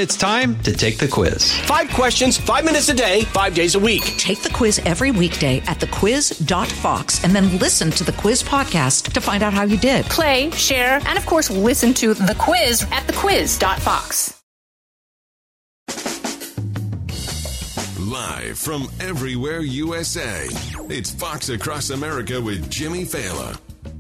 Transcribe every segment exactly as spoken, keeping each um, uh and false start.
It's time to take the quiz. Five questions, five minutes a day, five days a week. Take the quiz every weekday at the quiz dot fox and then listen to the quiz podcast to find out how you did. Play, share, and of course, listen to the quiz at the quiz dot fox. Live from everywhere U S A, it's Fox Across America with Jimmy Fallon.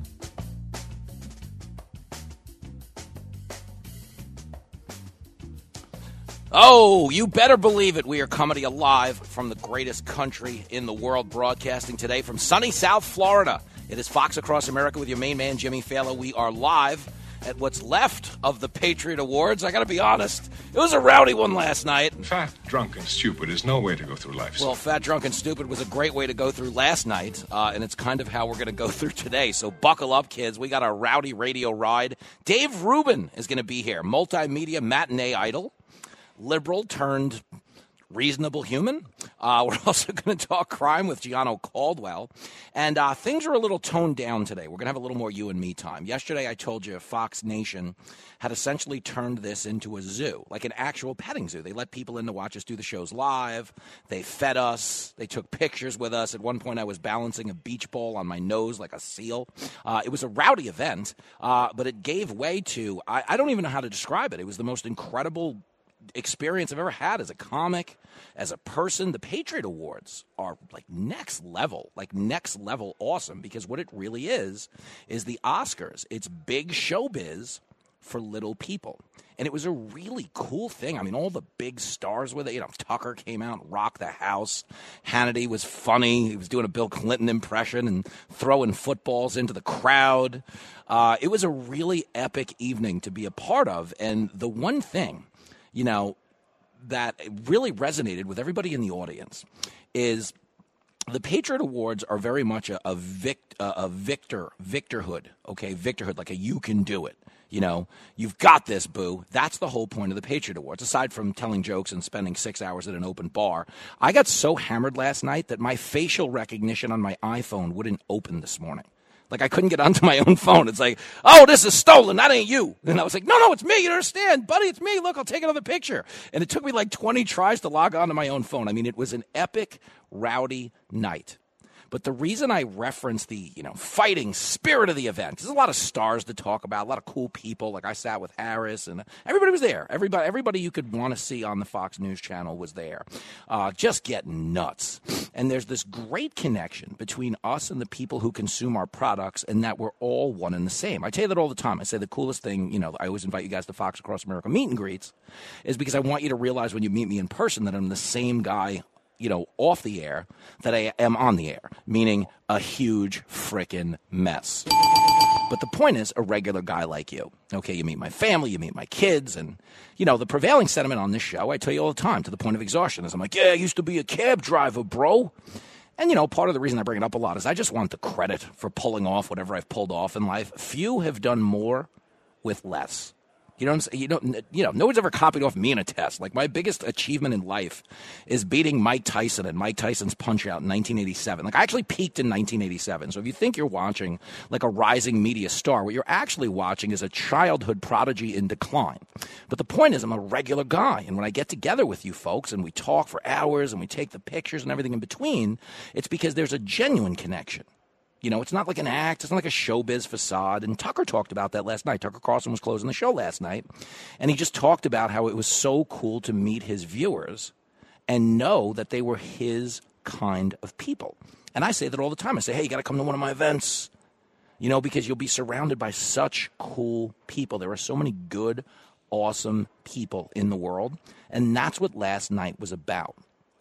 Oh, you better believe it. We are coming to you live from the greatest country in the world, broadcasting today from sunny South Florida. It is Fox Across America with your main man, Jimmy Fallon. We are live at what's left of the Patriot Awards. I got to be honest, it was a rowdy one last night. Fat, drunk, and stupid is no way to go through life. Well, fat, drunk, and stupid was a great way to go through last night, uh, and it's kind of how we're going to go through today. So buckle up, kids. We got a rowdy radio ride. Dave Rubin is going to be here, multimedia matinee idol. Liberal turned reasonable human. Uh, we're also going to talk crime with Gianno Caldwell. And uh, things are a little toned down today. We're going to have a little more you and me time. Yesterday I told you Fox Nation had essentially turned this into a zoo, like an actual petting zoo. They let people in to watch us do the shows live. They fed us. They took pictures with us. At one point I was balancing a beach ball on my nose like a seal. Uh, it was a rowdy event, uh, but it gave way to, I, I don't even know how to describe it. It was the most incredible experience I've ever had as a comic, as a person. The Patriot Awards are like next level, like next level awesome, because what it really is, is the Oscars. It's big showbiz for little people. And it was a really cool thing. I mean, all the big stars with it. You know, Tucker came out and rocked the house. Hannity was funny. He was doing a Bill Clinton impression and throwing footballs into the crowd. Uh, it was a really epic evening to be a part of. And the one thing, you know, that really resonated with everybody in the audience is the Patriot Awards are very much a, a, vict, a, a victor, victorhood, okay, victorhood, like a you can do it. You know, you've got this, boo. That's the whole point of the Patriot Awards, aside from telling jokes and spending six hours at an open bar. I got so hammered last night that my facial recognition on my iPhone wouldn't open this morning. Like, I couldn't get onto my own phone. It's like, oh, this is stolen. That ain't you. And I was like, no, no, it's me. You don't understand. Buddy, it's me. Look, I'll take another picture. And it took me like twenty tries to log on to my own phone. I mean, it was an epic, rowdy night. But the reason I reference the, you know, fighting spirit of the event, there's a lot of stars to talk about, a lot of cool people. Like I sat with Harris, and everybody was there. Everybody everybody you could want to see on the Fox News channel was there. Uh, just getting nuts. And there's this great connection between us and the people who consume our products, and that we're all one and the same. I tell you that all the time. I say the coolest thing, you know, I always invite you guys to Fox Across America meet and greets, is because I want you to realize when you meet me in person that I'm the same guy, you know, off the air that I am on the air, meaning a huge frickin' mess. But the point is, a regular guy like you. Okay, you meet my family, you meet my kids, and, you know, the prevailing sentiment on this show, I tell you all the time, to the point of exhaustion, is I'm like, yeah, I used to be a cab driver, bro. And, you know, part of the reason I bring it up a lot is I just want the credit for pulling off whatever I've pulled off in life. Few have done more with less. You know what I'm saying? You know, you know, no one's ever copied off me in a test. Like, my biggest achievement in life is beating Mike Tyson and Mike Tyson's Punch-Out in nineteen eighty-seven. Like, I actually peaked in nineteen eighty-seven. So if you think you're watching, like, a rising media star, what you're actually watching is a childhood prodigy in decline. But the point is, I'm a regular guy. And when I get together with you folks and we talk for hours and we take the pictures and everything in between, it's because there's a genuine connection. You know, it's not like an act. It's not like a showbiz facade. And Tucker talked about that last night. Tucker Carlson was closing the show last night. And he just talked about how it was so cool to meet his viewers and know that they were his kind of people. And I say that all the time. I say, hey, you got to come to one of my events. You know, because you'll be surrounded by such cool people. There are so many good, awesome people in the world. And that's what last night was about.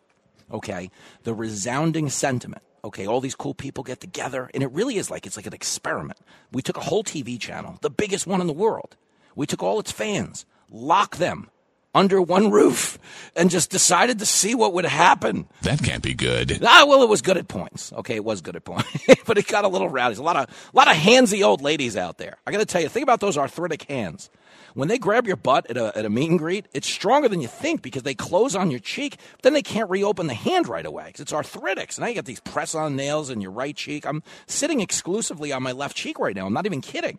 Okay? The resounding sentiment. Okay, all these cool people get together, and it really is like, it's like an experiment. We took a whole T V channel, the biggest one in the world. We took all its fans, locked them under one roof, and just decided to see what would happen. That can't be good. Ah, well, it was good at points. Okay, it was good at points, but it got a little rowdy. There's a lot of, a lot of handsy old ladies out there. I got to tell you, think about those arthritic hands. When they grab your butt at a, at a meet and greet, it's stronger than you think because they close on your cheek, but then they can't reopen the hand right away because it's arthritic. So now you got these press-on nails in your right cheek. I'm sitting exclusively on my left cheek right now. I'm not even kidding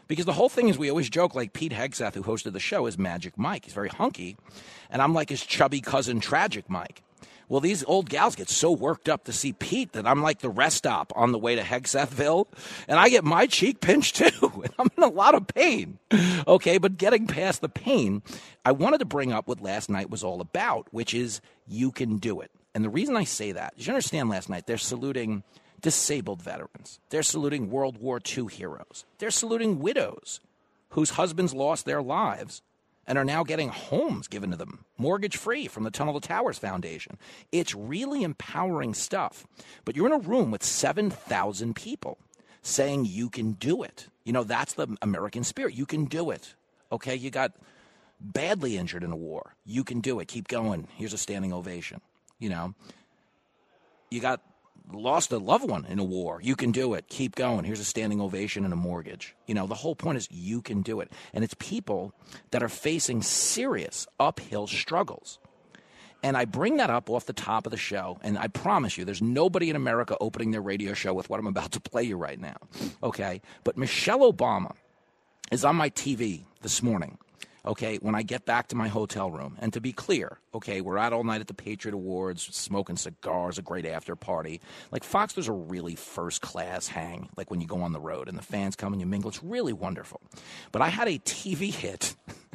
Because the whole thing is we always joke like Pete Hegseth, who hosted the show, is Magic Mike. He's very hunky. And I'm like his chubby cousin, Tragic Mike. Well, these old gals get so worked up to see Pete that I'm like the rest stop on the way to Hegsethville. And I get my cheek pinched, too. And I'm in a lot of pain. Okay, but getting past the pain, I wanted to bring up what last night was all about, which is you can do it. And the reason I say that is you understand last night they're saluting disabled veterans. They're saluting World War Two heroes. They're saluting widows whose husbands lost their lives and are now getting homes given to them, mortgage-free from the Tunnel to Towers Foundation. It's really empowering stuff. But you're in a room with seven thousand people saying you can do it. You know, that's the American spirit. You can do it. Okay, you got badly injured in a war. You can do it. Keep going. Here's a standing ovation. You know, you got lost a loved one in a war. You can do it. Keep going. Here's a standing ovation and a mortgage. You know, the whole point is you can do it. And it's people that are facing serious uphill struggles. And I bring that up off the top of the show, and I promise you there's nobody in America opening their radio show with what I'm about to play you right now. Okay? But Michelle Obama is on my T V this morning. Okay, when I get back to my hotel room. And to be clear, okay, we're out all night at the Patriot Awards, smoking cigars, a great after party. Like, Fox does a really first-class hang, like when you go on the road and the fans come and you mingle. It's really wonderful. But I had a T V hit.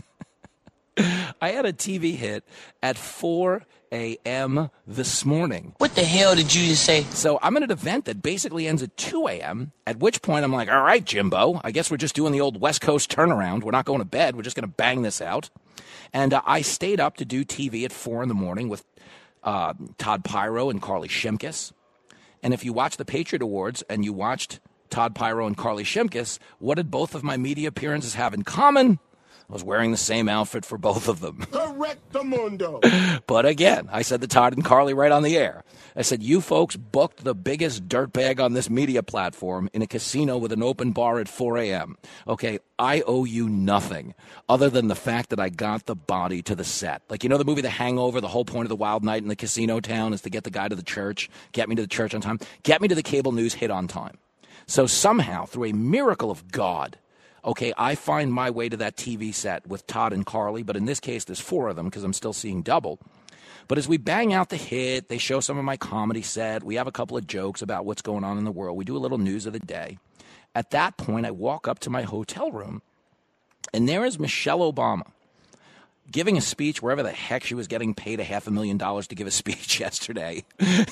I had a T V hit at four a.m. this morning. What the hell did you just say? So I'm at an event that basically ends at two a.m., at which point I'm like, all right, Jimbo, I guess we're just doing the old West Coast turnaround. We're not going to bed. We're just going to bang this out. And uh, I stayed up to do T V at four in the morning with uh, Todd Pyro and Carly Shimkus. And if you watch the Patriot Awards and you watched Todd Pyro and Carly Shimkus, what did both of my media appearances have in common? I was wearing the same outfit for both of them. Correctamundo. But again, I said to Todd and Carly right on the air, I said, you folks booked the biggest dirtbag on this media platform in a casino with an open bar at four a.m. Okay, I owe you nothing other than the fact that I got the body to the set. Like, you know the movie The Hangover, the whole point of the Wild Night in the casino town is to get the guy to the church, get me to the church on time, get me to the cable news hit on time. So somehow, through a miracle of God, okay, I find my way to that T V set with Todd and Carly, but in this case, there's four of them because I'm still seeing double. But as we bang out the hit, they show some of my comedy set. We have a couple of jokes about what's going on in the world. We do a little news of the day. At that point, I walk up to my hotel room, and there is Michelle Obama giving a speech wherever the heck she was getting paid a half a million dollars to give a speech yesterday.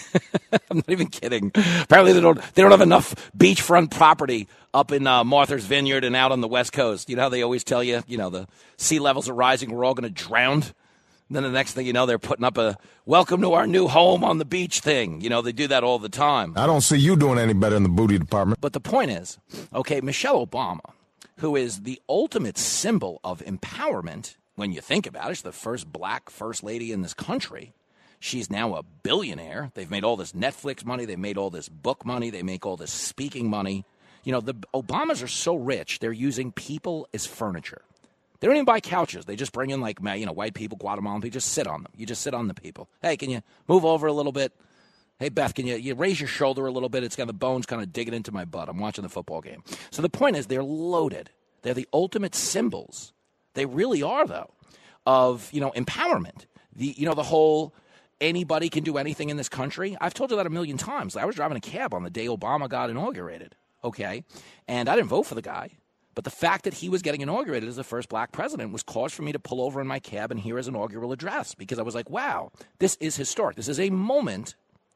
I'm not even kidding. Apparently they don't they don't have enough beachfront property up in uh, Martha's Vineyard and out on the West Coast. You know how they always tell you, you know, the sea levels are rising, we're all going to drown. And then the next thing you know, they're putting up a welcome to our new home on the beach thing. You know, they do that all the time. I don't see you doing any better in the booty department. But the point is, okay, Michelle Obama, who is the ultimate symbol of empowerment, when you think about it, she's the first black first lady in this country. She's now a billionaire. They've made all this Netflix money. They made all this book money. They make all this speaking money. You know, the Obamas are so rich, they're using people as furniture. They don't even buy couches. They just bring in, like, you know, white people, Guatemalan people. Just sit on them. You just sit on the people. Hey, can you move over a little bit? Hey, Beth, can you, you raise your shoulder a little bit? It's got the bones kind of digging into my butt. I'm watching the football game. So the point is they're loaded. They're the ultimate symbols. They really are, though, of, you know, empowerment. The, you know, the whole anybody can do anything in this country. I've told you that a million times. I was driving a cab on the day Obama got inaugurated, okay? And I didn't vote for the guy. But the fact that he was getting inaugurated as the first black president was cause for me to pull over in my cab and hear his inaugural address because I was like, wow, this is historic. This is a moment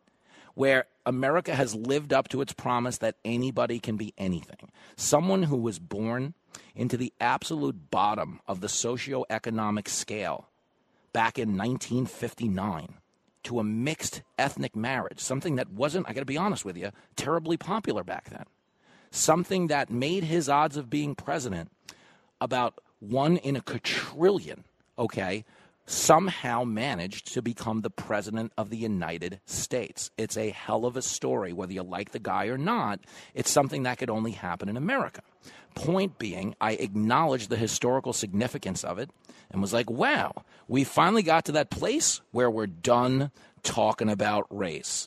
where America has lived up to its promise that anybody can be anything. Someone who was born into the absolute bottom of the socioeconomic scale back in nineteen fifty-nine to a mixed ethnic marriage, something that wasn't, I got to be honest with you, terribly popular back then. Something that made his odds of being president about one in a quadrillion, okay, somehow managed to become the president of the United States. It's a hell of a story, whether you like the guy or not. It's something that could only happen in America. Point being, I acknowledged the historical significance of it and was like, wow, we finally got to that place where we're done talking about race.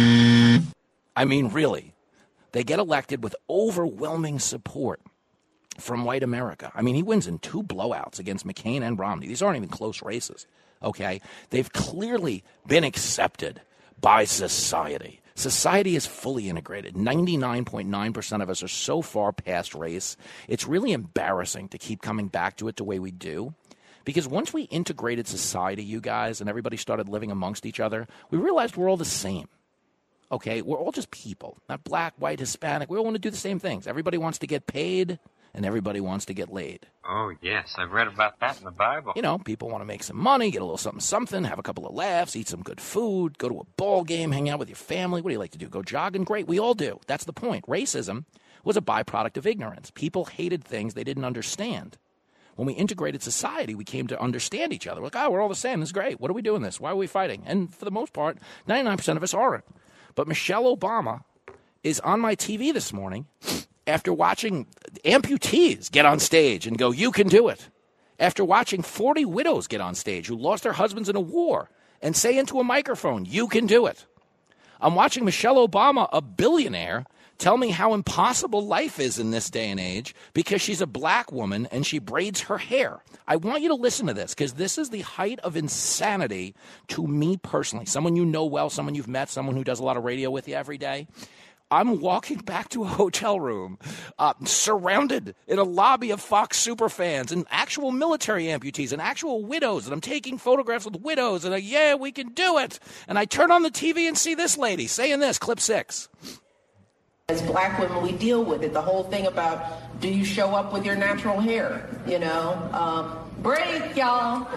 I mean, really. They get elected with overwhelming support. from white America. I mean, he wins in two blowouts against McCain and Romney. These aren't even close races, okay? They've clearly been accepted by society. Society is fully integrated. ninety-nine point nine percent of us are so far past race. It's really embarrassing to keep coming back to it the way we do. Because once we integrated society, you guys, and everybody started living amongst each other, we realized we're all the same. Okay? We're all just people. Not black, white, Hispanic. We all want to do the same things. Everybody wants to get paid, and everybody wants to get laid. Oh, yes. I've read about that in the Bible. You know, people want to make some money, get a little something, something, have a couple of laughs, eat some good food, go to a ball game, hang out with your family. What do you like to do? Go jogging? Great. We all do. That's the point. Racism was a byproduct of ignorance. People hated things they didn't understand. When we integrated society, we came to understand each other. We're like, oh, we're all the same. This is great. What are we doing this? Why are we fighting? And for the most part, ninety-nine percent of us aren't. But Michelle Obama is on my T V this morning after watching amputees get on stage and go, you can do it. After watching forty widows get on stage who lost their husbands in a war and say into a microphone, you can do it. I'm watching Michelle Obama, a billionaire, tell me how impossible life is in this day and age because she's a black woman and she braids her hair. I want you to listen to this because this is the height of insanity to me personally. Someone you know well, someone you've met, someone who does a lot of radio with you every day. I'm walking back to a hotel room, uh, surrounded in a lobby of Fox superfans and actual military amputees and actual widows. And I'm taking photographs with widows. And I, yeah, we can do it. And I turn on the T V and see this lady saying this, clip six. As black women, we deal with it. The whole thing about, do you show up with your natural hair? You know, um, break, y'all.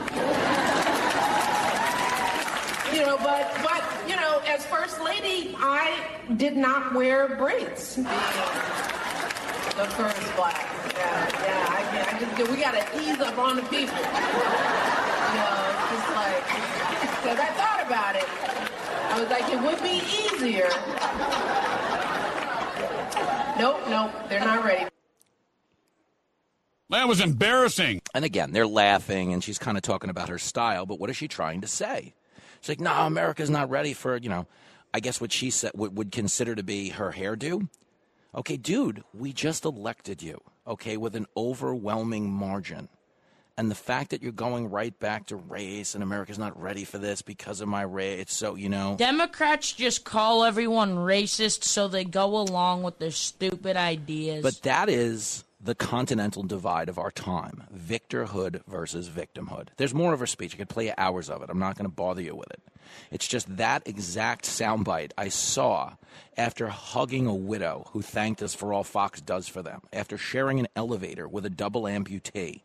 You know, but, but, you know, as First Lady, I did not wear braids. The, the first black. Yeah, yeah, I, I just, we got to ease up on the people. You know, just like, because I thought about it. I was like, it would be easier. Nope, nope, they're not ready. That was embarrassing. And again, they're laughing, and she's kind of talking about her style, but what is she trying to say? She's like, no, America's not ready for, you know, I guess what she said would, would consider to be her hairdo. Okay, dude, we just elected you, okay, with an overwhelming margin. And the fact that you're going right back to race and America's not ready for this because of my race, it's so, you know. Democrats just call everyone racist so they go along with their stupid ideas. But that is the continental divide of our time, victorhood versus victimhood. There's more of her speech. I could play you hours of it. I'm not going to bother you with it. It's just that exact soundbite I saw after hugging a widow who thanked us for all Fox does for them, after sharing an elevator with a double amputee.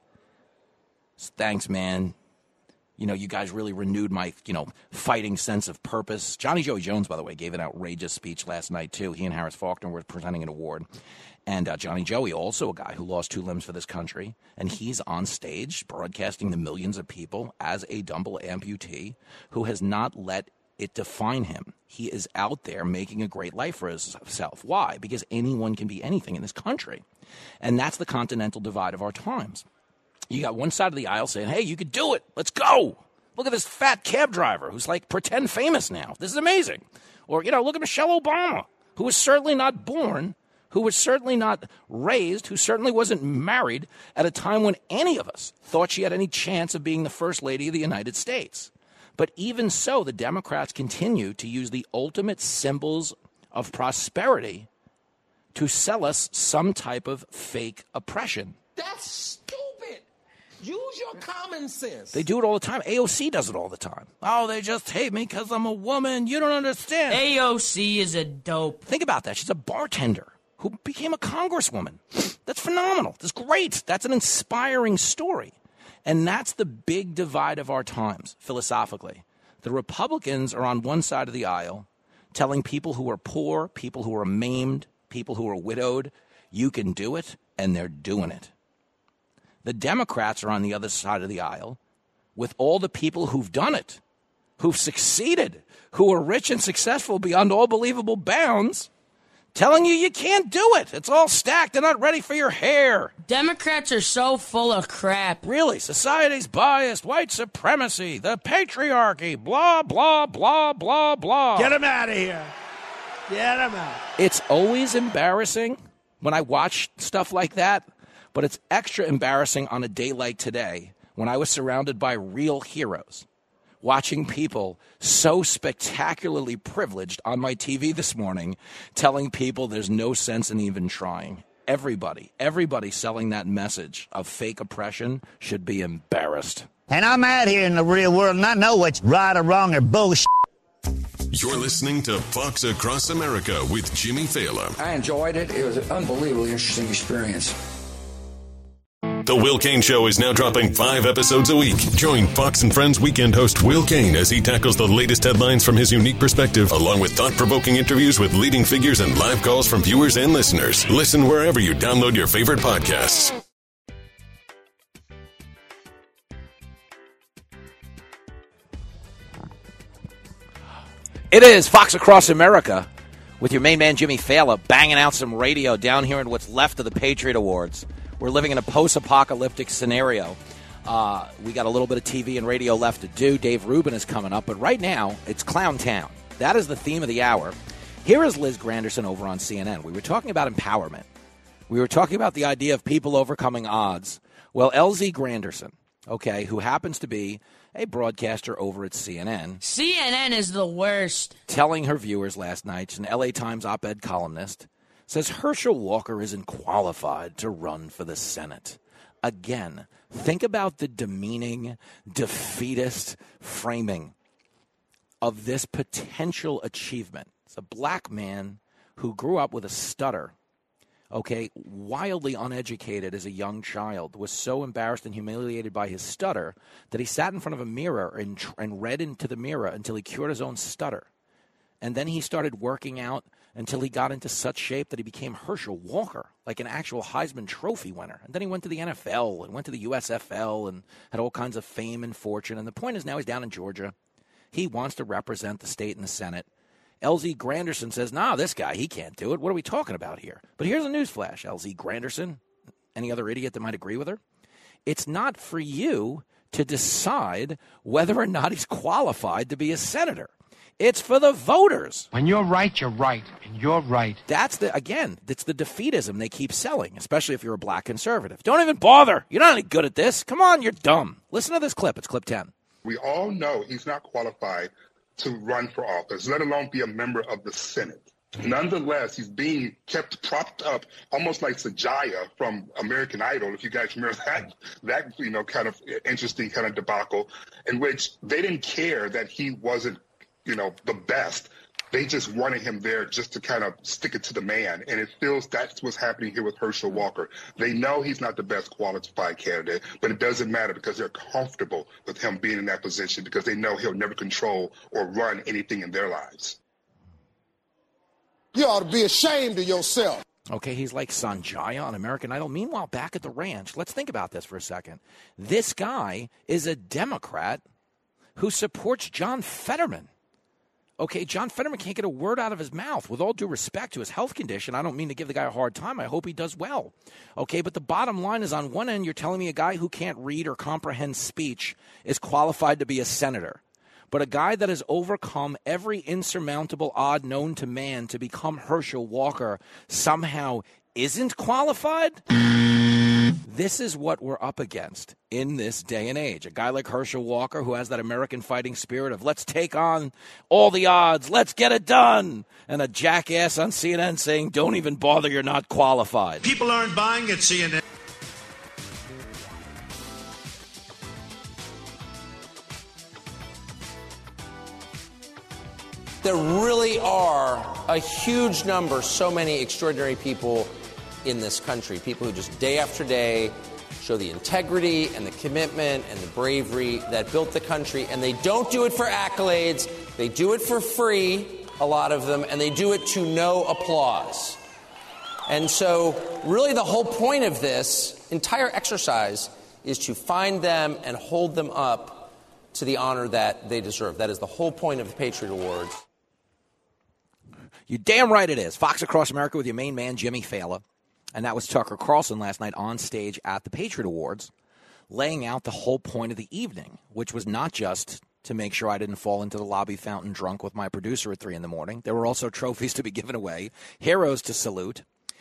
Thanks, man. You know, you guys really renewed my, you know, fighting sense of purpose. Johnny Joey Jones, by the way, gave an outrageous speech last night, too. He and Harris Faulkner were presenting an award. And uh, Johnny Joey, also a guy who lost two limbs for this country, and he's on stage broadcasting to millions of people as a double amputee who has not let it define him. He is out there making a great life for himself. Why? Because anyone can be anything in this country. And that's the continental divide of our times. You got one side of the aisle saying, hey, you could do it. Let's go. Look at this fat cab driver who's like pretend famous now. This is amazing. Or, you know, look at Michelle Obama, who was certainly not born, who was certainly not raised, who certainly wasn't married at a time when any of us thought she had any chance of being the first lady of the United States. But even so, the Democrats continue to use the ultimate symbols of prosperity to sell us some type of fake oppression. That's stupid. Use your common sense. They do it all the time. A O C does it all the time. Oh, they just hate me because I'm a woman. You don't understand. A O C is a dope. Think about that. She's a bartender who became a congresswoman. That's phenomenal. That's great. That's an inspiring story. And that's the big divide of our times, philosophically. The Republicans are on one side of the aisle telling people who are poor, people who are maimed, people who are widowed, you can do it, and they're doing it. The Democrats are on the other side of the aisle with all the people who've done it, who've succeeded, who are rich and successful beyond all believable bounds, telling you you can't do it. It's all stacked. They're not ready for your hair. Democrats are so full of crap. Really, society's biased, white supremacy, the patriarchy, blah, blah, blah, blah, blah. Get them out of here. Get them out. It's always embarrassing when I watch stuff like that. But it's extra embarrassing on a day like today when I was surrounded by real heroes, watching people so spectacularly privileged on my T V this morning telling people there's no sense in even trying. Everybody, everybody selling that message of fake oppression should be embarrassed. And I'm out here in the real world, and I know what's right or wrong or bullshit. You're listening to Fox Across America with Jimmy Fallon. I enjoyed it. It was an unbelievably interesting experience. The Will Cain Show is now dropping five episodes a week. Join Fox and Friends weekend host Will Cain as he tackles the latest headlines from his unique perspective, along with thought-provoking interviews with leading figures and live calls from viewers and listeners. Listen wherever you download your favorite podcasts. It is Fox Across America with your main man, Jimmy Fallon, banging out some radio down here in what's left of the Patriot Awards. We're living in a post-apocalyptic scenario. Uh, we got a little bit of T V and radio left to do. Dave Rubin is coming up. But right now, it's Clown Town. That is the theme of the hour. Here is Liz Granderson over on C N N. We were talking about empowerment. We were talking about the idea of people overcoming odds. Well, L Z Granderson, okay, who happens to be a broadcaster over at C N N. C N N is the worst. Telling her viewers last night, she's an L A Times op-ed columnist, says Herschel Walker isn't qualified to run for the Senate. Again, think about the demeaning, defeatist framing of this potential achievement. It's a black man who grew up with a stutter, okay, wildly uneducated as a young child, was so embarrassed and humiliated by his stutter that he sat in front of a mirror and, and read into the mirror until he cured his own stutter. And then he started working out until he got into such shape that he became Herschel Walker, like an actual Heisman Trophy winner. And then he went to the N F L and went to the U S F L and had all kinds of fame and fortune. And the point is now he's down in Georgia. He wants to represent the state in the Senate. L Z Granderson says, nah, this guy, he can't do it. What are we talking about here? But here's a newsflash, L Z Granderson, any other idiot that might agree with her. It's not for you to decide whether or not he's qualified to be a senator. It's for the voters. When you're right, you're right, and you're right. That's the, again, that's the defeatism they keep selling, especially if you're a black conservative. Don't even bother. You're not any good at this. Come on, you're dumb. Listen to this clip. It's clip ten. We all know he's not qualified to run for office, let alone be a member of the Senate. Nonetheless, he's being kept propped up almost like Sajaya from American Idol, if you guys remember that, that you know, kind of interesting kind of debacle, in which they didn't care that he wasn't, you know, the best. They just wanted him there just to kind of stick it to the man. And it feels that's what's happening here with Herschel Walker. They know he's not the best qualified candidate, but it doesn't matter because they're comfortable with him being in that position because they know he'll never control or run anything in their lives. You ought to be ashamed of yourself. Okay, he's like Sanjaya on American Idol. Meanwhile, back at the ranch, let's think about this for a second. This guy is a Democrat who supports John Fetterman. Okay, John Fetterman can't get a word out of his mouth. With all due respect to his health condition, I don't mean to give the guy a hard time. I hope he does well. Okay, but the bottom line is on one end, you're telling me a guy who can't read or comprehend speech is qualified to be a senator. But a guy that has overcome every insurmountable odd known to man to become Herschel Walker somehow isn't qualified? This is what we're up against in this day and age. A guy like Herschel Walker who has that American fighting spirit of let's take on all the odds, let's get it done. And a jackass on C N N saying don't even bother, you're not qualified. People aren't buying at C N N. There really are a huge number, so many extraordinary people in this country, people who just day after day show the integrity and the commitment and the bravery that built the country, and they don't do it for accolades, they do it for free, a lot of them, and they do it to no applause. And so really the whole point of this entire exercise is to find them and hold them up to the honor that they deserve. That is the whole point of the Patriot Awards. You're damn right it is. Fox Across America with your main man, Jimmy Fallon. And that was Tucker Carlson last night on stage at the Patriot Awards, laying out the whole point of the evening, which was not just to make sure I didn't fall into the lobby fountain drunk with my producer at three in the morning. There were also trophies to be given away, heroes to salute.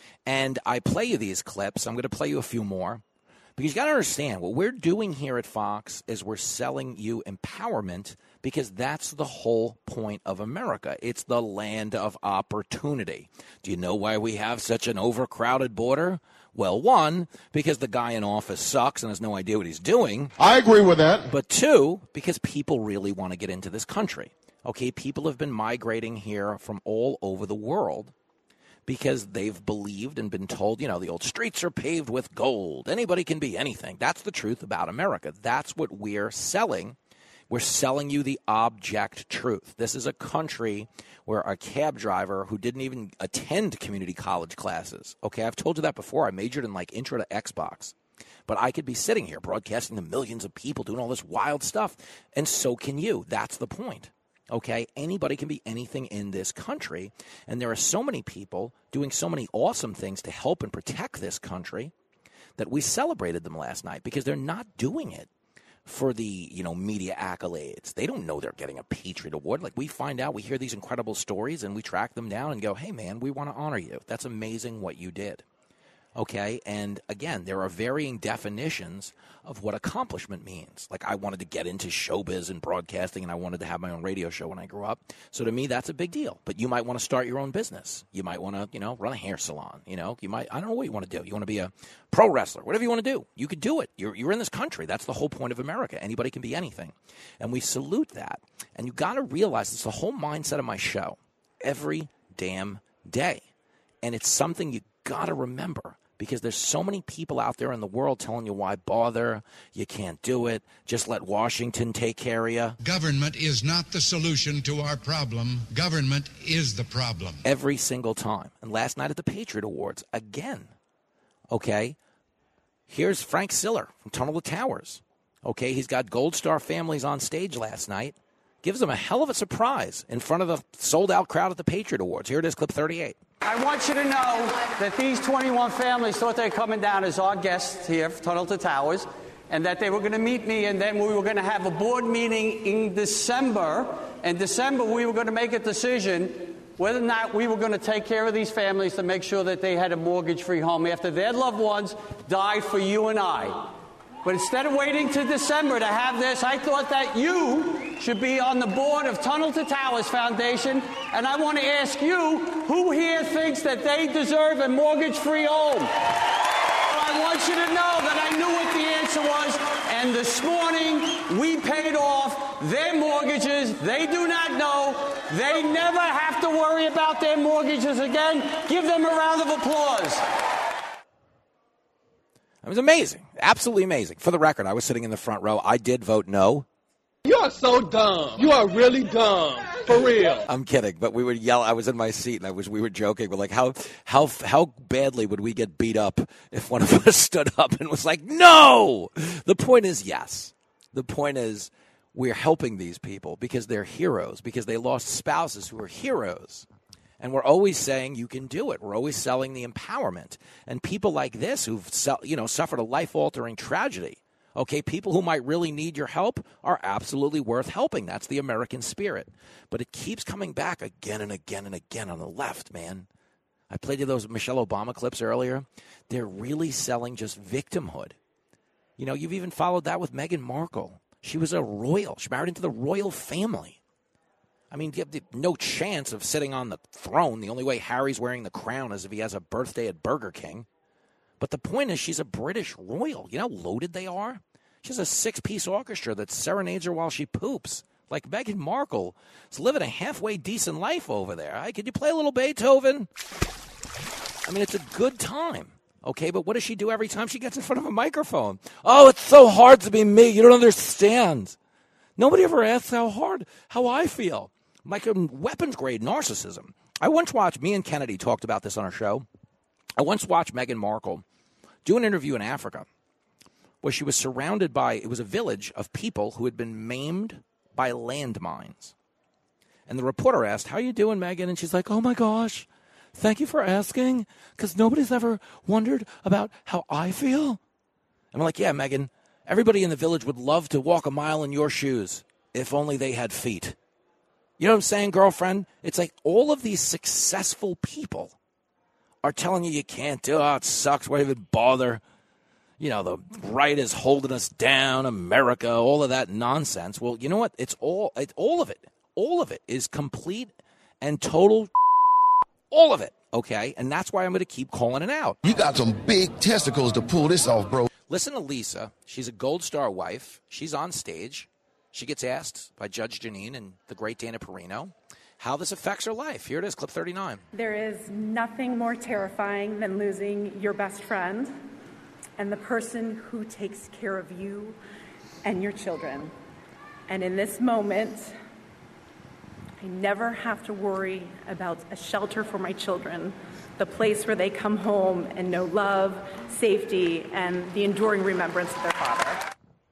And I play you these clips. I'm going to play you a few more. Because you got to understand, what we're doing here at Fox is we're selling you empowerment because that's the whole point of America. It's the land of opportunity. Do you know why we have such an overcrowded border? Well, one, because the guy in office sucks and has no idea what he's doing. I agree with that. But two, because people really want to get into this country. Okay, people have been migrating here from all over the world because they've believed and been told, you know, the old streets are paved with gold. Anybody can be anything. That's the truth about America. That's what we're selling. We're selling you the object truth. This is a country where a cab driver who didn't even attend community college classes. Okay, I've told you that before. I majored in like intro to Xbox. But I could be sitting here broadcasting to millions of people doing all this wild stuff. And so can you. That's the point. Okay, anybody can be anything in this country, and there are so many people doing so many awesome things to help and protect this country that we celebrated them last night because they're not doing it for the, you know, media accolades. They don't know they're getting a Patriot Award. Like, we find out, we hear these incredible stories, and we track them down and go, hey, man, we want to honor you. That's amazing what you did. Okay, and again, there are varying definitions of what accomplishment means. Like, I wanted to get into showbiz and broadcasting, and I wanted to have my own radio show when I grew up. So to me, that's a big deal. But you might want to start your own business. You might want to, you know, run a hair salon. You know, you might, I don't know what you want to do. You want to be a pro wrestler, whatever you want to do. You could do it. You're, you're in this country. That's the whole point of America. Anybody can be anything. And we salute that. And you got to realize it's the whole mindset of my show every damn day. And it's something you got to remember. Because there's so many people out there in the world telling you why bother, you can't do it, just let Washington take care of you. Government is not the solution to our problem. Government is the problem. Every single time. And last night at the Patriot Awards, again, okay, here's Frank Siller from Tunnel to Towers. Okay, he's got Gold Star families on stage last night. Gives them a hell of a surprise in front of the sold-out crowd at the Patriot Awards. Here it is, clip thirty-eight. I want you to know that these twenty-one families thought they were coming down as our guests here for Tunnel to Towers, and that they were going to meet me, and then we were going to have a board meeting in December. In December, we were going to make a decision whether or not we were going to take care of these families to make sure that they had a mortgage-free home after their loved ones died for you and I. But instead of waiting to December to have this, I thought that you should be on the board of Tunnel to Towers Foundation. And I want to ask you, who here thinks that they deserve a mortgage-free home? Well, I want you to know that I knew what the answer was. And this morning, we paid off their mortgages. They do not know. They never have to worry about their mortgages again. Give them a round of applause. It was amazing. Absolutely amazing. For the record, I was sitting in the front row. I did vote no. You are so dumb. You are really dumb. For real. I'm kidding, but we would yell. I was in my seat, and I was. We were joking. We're like, how how how badly would we get beat up if one of us stood up and was like, no? The point is, yes. The point is, we're helping these people because they're heroes, because they lost spouses who are heroes. And we're always saying you can do it. We're always selling the empowerment. And people like this who've, you know, suffered a life-altering tragedy, okay, people who might really need your help are absolutely worth helping. That's the American spirit. But it keeps coming back again and again and again on the left, man. I played you those Michelle Obama clips earlier. They're really selling just victimhood. You know, you've even followed that with Meghan Markle. She was a royal. She married into the royal family. I mean, you have no chance of sitting on the throne. The only way Harry's wearing the crown is if he has a birthday at Burger King. But the point is, she's a British royal. You know how loaded they are? She has a six-piece orchestra that serenades her while she poops. Like Meghan Markle is living a halfway decent life over there. Hey, could you play a little Beethoven? I mean, it's a good time. Okay, but what does she do every time she gets in front of a microphone? Oh, it's so hard to be me. You don't understand. Nobody ever asks how hard, how I feel. Like a weapons-grade narcissism. I once watched, me and Kennedy talked about this on our show. I once watched Meghan Markle do an interview in Africa where she was surrounded by, it was a village of people who had been maimed by landmines. And the reporter asked, how are you doing, Meghan? And she's like, oh my gosh, thank you for asking, because nobody's ever wondered about how I feel. And I'm like, yeah, Meghan, everybody in the village would love to walk a mile in your shoes if only they had feet. You know what I'm saying, girlfriend? It's like all of these successful people are telling you you can't do it. Oh, it sucks. Why even bother? You know, the right is holding us down, America, all of that nonsense. Well, you know what? It's all, it's all of it. All of it is complete and total all of it, okay? And that's why I'm going to keep calling it out. You got some big testicles to pull this off, bro. Listen to Lisa. She's a Gold Star wife. She's on stage. She gets asked by Judge Janine and the great Dana Perino how this affects her life. Here it is, clip thirty-nine. There is nothing more terrifying than losing your best friend and the person who takes care of you and your children. And in this moment, I never have to worry about a shelter for my children, the place where they come home and know love, safety, and the enduring remembrance of their father.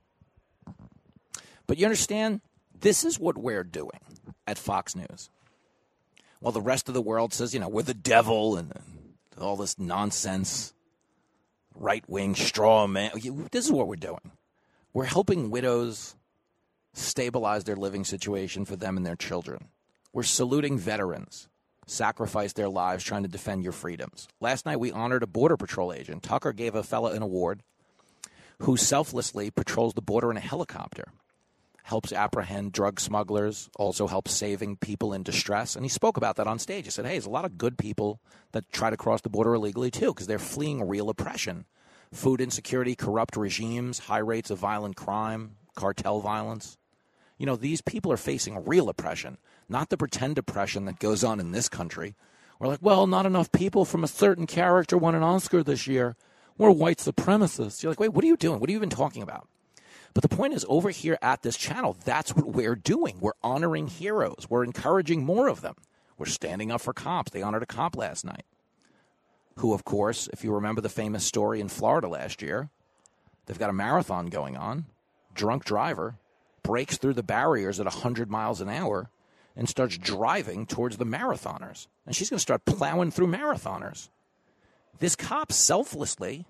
But you understand, this is what we're doing at Fox News. While the rest of the world says, you know, we're the devil and all this nonsense, right-wing straw man. This is what we're doing. We're helping widows stabilize their living situation for them and their children. We're saluting veterans, sacrifice their lives trying to defend your freedoms. Last night we honored a Border Patrol agent. Tucker gave a fella an award who selflessly patrols the border in a helicopter, helps apprehend drug smugglers, also helps saving people in distress. And he spoke about that on stage. He said, hey, there's a lot of good people that try to cross the border illegally, too, because they're fleeing real oppression. Food insecurity, corrupt regimes, high rates of violent crime, cartel violence. You know, these people are facing real oppression, not the pretend oppression that goes on in this country. We're like, well, not enough people from a certain character won an Oscar this year. We're white supremacists. You're like, wait, what are you doing? What are you even talking about? But the point is, over here at this channel, that's what we're doing. We're honoring heroes. We're encouraging more of them. We're standing up for cops. They honored a cop last night who, of course, if you remember the famous story in Florida last year, they've got a marathon going on. Drunk driver breaks through the barriers at one hundred miles an hour and starts driving towards the marathoners. And she's going to start plowing through marathoners. This cop selflessly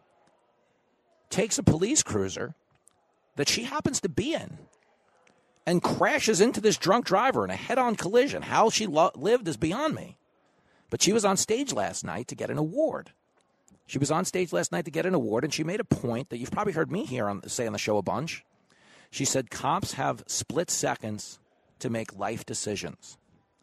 takes a police cruiser that she happens to be in and crashes into this drunk driver in a head-on collision. How she lo- lived is beyond me. But she was on stage last night to get an award. She was on stage last night to get an award, and she made a point that you've probably heard me here on, say on the show a bunch. She said cops have split seconds to make life decisions,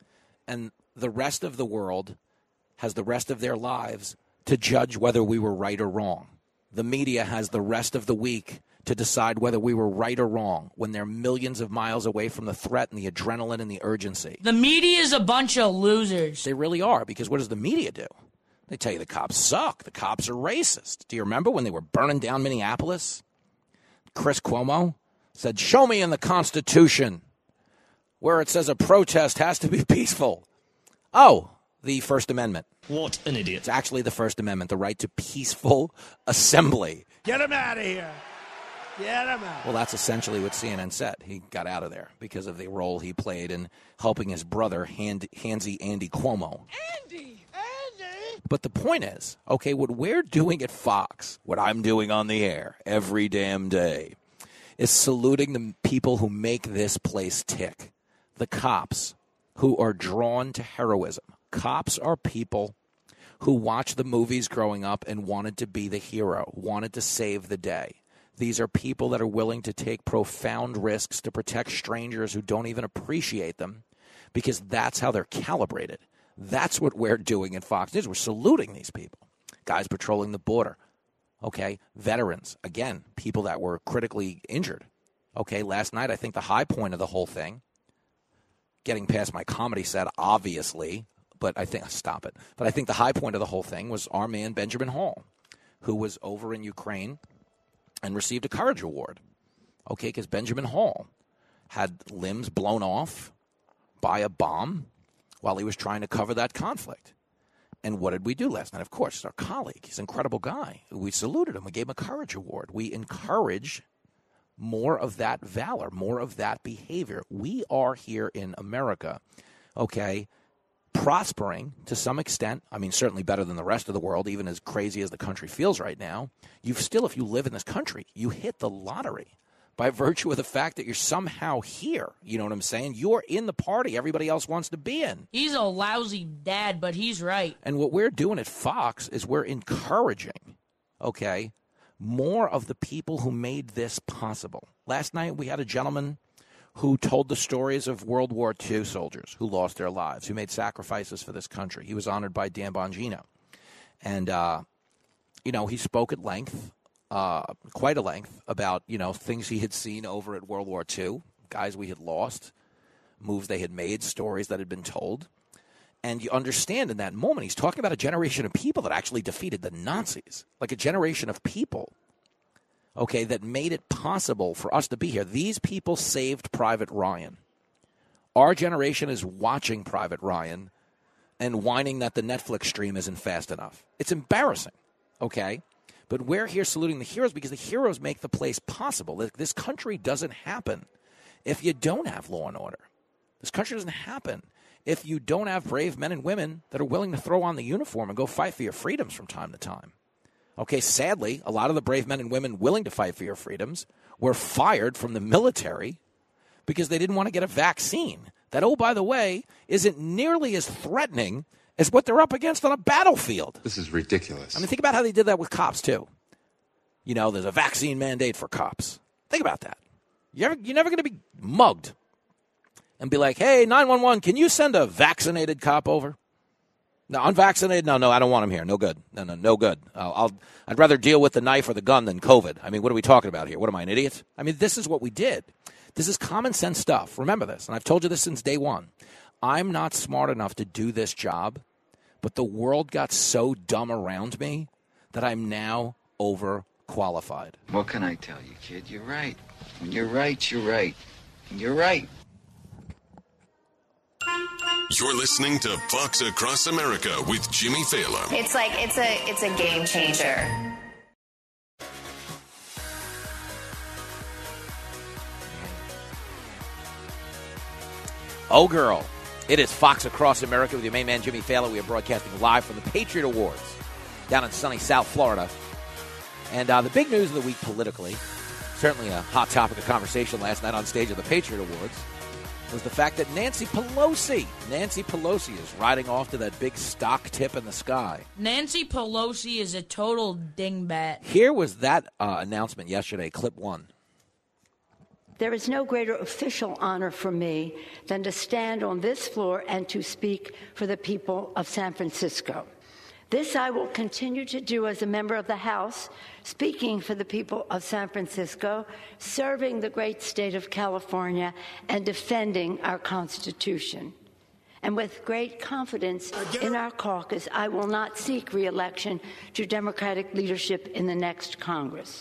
and the rest of the world has the rest of their lives to judge whether we were right or wrong. The media has the rest of the week to decide whether we were right or wrong when they're millions of miles away from the threat and the adrenaline and the urgency. The media is a bunch of losers. They really are, because what does the media do? They tell you the cops suck. The cops are racist. Do you remember when they were burning down Minneapolis? Chris Cuomo said, show me in the Constitution where it says a protest has to be peaceful. Oh, the First Amendment. What an idiot. It's actually the First Amendment, the right to peaceful assembly. Get him out of here. Get him out. Well, that's essentially what C N N said. He got out of there because of the role he played in helping his brother, Hand, Handsy Andy Cuomo. Andy! Andy! But the point is, okay, what we're doing at Fox, what I'm doing on the air every damn day, is saluting the people who make this place tick. The cops who are drawn to heroism. Cops are people who watched the movies growing up and wanted to be the hero, wanted to save the day. These are people that are willing to take profound risks to protect strangers who don't even appreciate them, because that's how they're calibrated. That's what we're doing in Fox News. We're saluting these people. Guys patrolling the border. Okay, veterans. Again, people that were critically injured. Okay, last night I think the high point of the whole thing, getting past my comedy set, obviously, but I think, stop it. But I think the high point of the whole thing was our man Benjamin Hall, who was over in Ukraine and received a Courage Award. Okay, because Benjamin Hall had limbs blown off by a bomb while he was trying to cover that conflict. And what did we do last night? Of course, our colleague. He's an incredible guy. We saluted him. We gave him a Courage Award. We encourage more of that valor, more of that behavior. We are here in America, okay, prospering to some extent. I mean, certainly better than the rest of the world, even as crazy as the country feels right now. You've still, if you live in this country, you hit the lottery. by virtue of the fact that you're somehow here. You know what I'm saying? You're in the party everybody else wants to be in. He's a lousy dad, but he's right. And what we're doing at Fox is we're encouraging, okay, more of the people who made this possible. Last night we had a gentleman who told the stories of World War Two soldiers who lost their lives, who made sacrifices for this country. He was honored by Dan Bongino. And, uh, you know, he spoke at length. Uh, quite a length about, you know, things he had seen over at World War Two, guys we had lost, moves they had made, stories that had been told. And you understand in that moment, he's talking about a generation of people that actually defeated the Nazis, like a generation of people, okay, that made it possible for us to be here. These people saved Private Ryan. Our generation is watching Private Ryan and whining that the Netflix stream isn't fast enough. It's embarrassing, okay? But we're here saluting the heroes because the heroes make the place possible. This country doesn't happen if you don't have law and order. This country doesn't happen if you don't have brave men and women that are willing to throw on the uniform and go fight for your freedoms from time to time. Okay, sadly, a lot of the brave men and women willing to fight for your freedoms were fired from the military because they didn't want to get a vaccine that, oh, by the way, isn't nearly as threatening is what they're up against on a battlefield. This is ridiculous. I mean, think about how they did that with cops, too. You know, there's a vaccine mandate for cops. Think about that. You're, you're never going to be mugged and be like, hey, nine one one, can you send a vaccinated cop over? No, unvaccinated? No, no, I don't want him here. No good. No, no, no good. I'll, I'll, I'd rather deal with the knife or the gun than COVID. I mean, what are we talking about here? What am I, an idiot? I mean, this is what we did. This is common sense stuff. Remember this, and I've told you this since day one. I'm not smart enough to do this job, but the world got so dumb around me that I'm now overqualified. What can I tell you, kid? You're right. When you're right, you're right. And you're right. You're listening to Fox Across America with Jimmy Fallon. It's like, it's a, it's a game changer. Oh, girl. It is Fox Across America with your main man, Jimmy Fallon. We are broadcasting live from the Patriot Awards down in sunny South Florida. And uh, the big news of the week politically, certainly a hot topic of conversation last night on stage at the Patriot Awards, was the fact that Nancy Pelosi, Nancy Pelosi is riding off to that big stock tip in the sky. Nancy Pelosi is a total dingbat. Here was that uh, announcement yesterday, clip one. There is no greater official honor for me than to stand on this floor and to speak for the people of San Francisco. This I will continue to do as a member of the House, speaking for the people of San Francisco, serving the great state of California, and defending our Constitution. And with great confidence in our caucus, I will not seek re-election to Democratic leadership in the next Congress.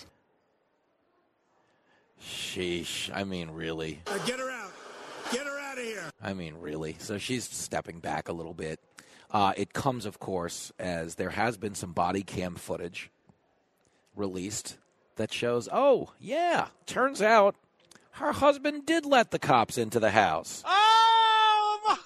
Sheesh. I mean, really. Uh, get her out. Get her out of here. I mean, really. So she's stepping back a little bit. Uh, it comes, of course, as there has been some body cam footage released that shows, oh, yeah, turns out her husband did let the cops into the house. Oh,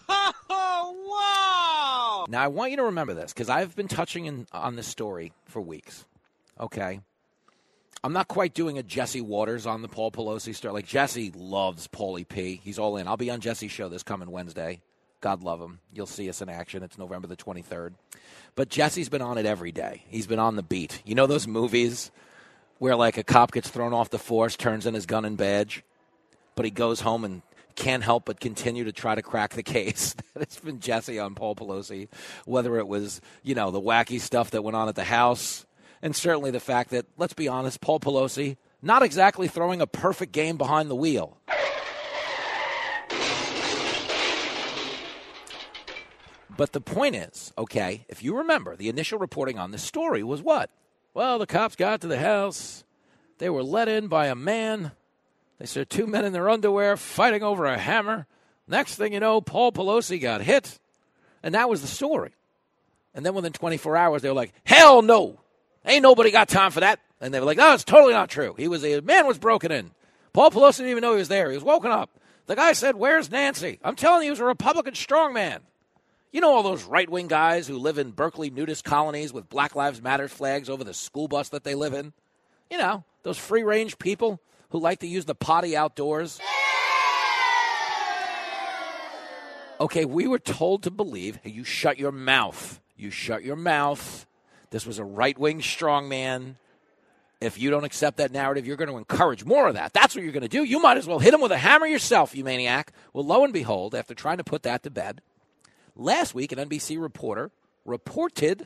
wow. Now, I want you to remember this, because I've been touching in, on this story for weeks, okay? I'm not quite doing a Jesse Waters on the Paul Pelosi story. Like, Jesse loves Paulie P. He's all in. I'll be on Jesse's show this coming Wednesday. God love him. You'll see us in action. It's November the twenty-third. But Jesse's been on it every day. He's been on the beat. You know those movies where, like, a cop gets thrown off the force, turns in his gun and badge, but he goes home and can't help but continue to try to crack the case? It's been Jesse on Paul Pelosi, whether it was, you know, the wacky stuff that went on at the House, and certainly the fact that, let's be honest, Paul Pelosi, not exactly throwing a perfect game behind the wheel. But the point is, okay, if you remember, the initial reporting on this story was what? Well, the cops got to the house. They were let in by a man. They saw two men in their underwear fighting over a hammer. Next thing you know, Paul Pelosi got hit. And that was the story. And then within twenty-four hours, they were like, hell no. Ain't nobody got time for that. And they were like, no, it's totally not true. He was a man was broken in. Paul Pelosi didn't even know he was there. He was woken up. The guy said, where's Nancy? I'm telling you, he was a Republican strongman. You know all those right-wing guys who live in Berkeley nudist colonies with Black Lives Matter flags over the school bus that they live in? You know, those free-range people who like to use the potty outdoors? Okay, we were told to believe, hey, you shut your mouth. You shut your mouth. This was a right-wing strongman. If you don't accept that narrative, you're going to encourage more of that. That's what you're going to do. You might as well hit him with a hammer yourself, you maniac. Well, lo and behold, after trying to put that to bed, last week an N B C reporter reported,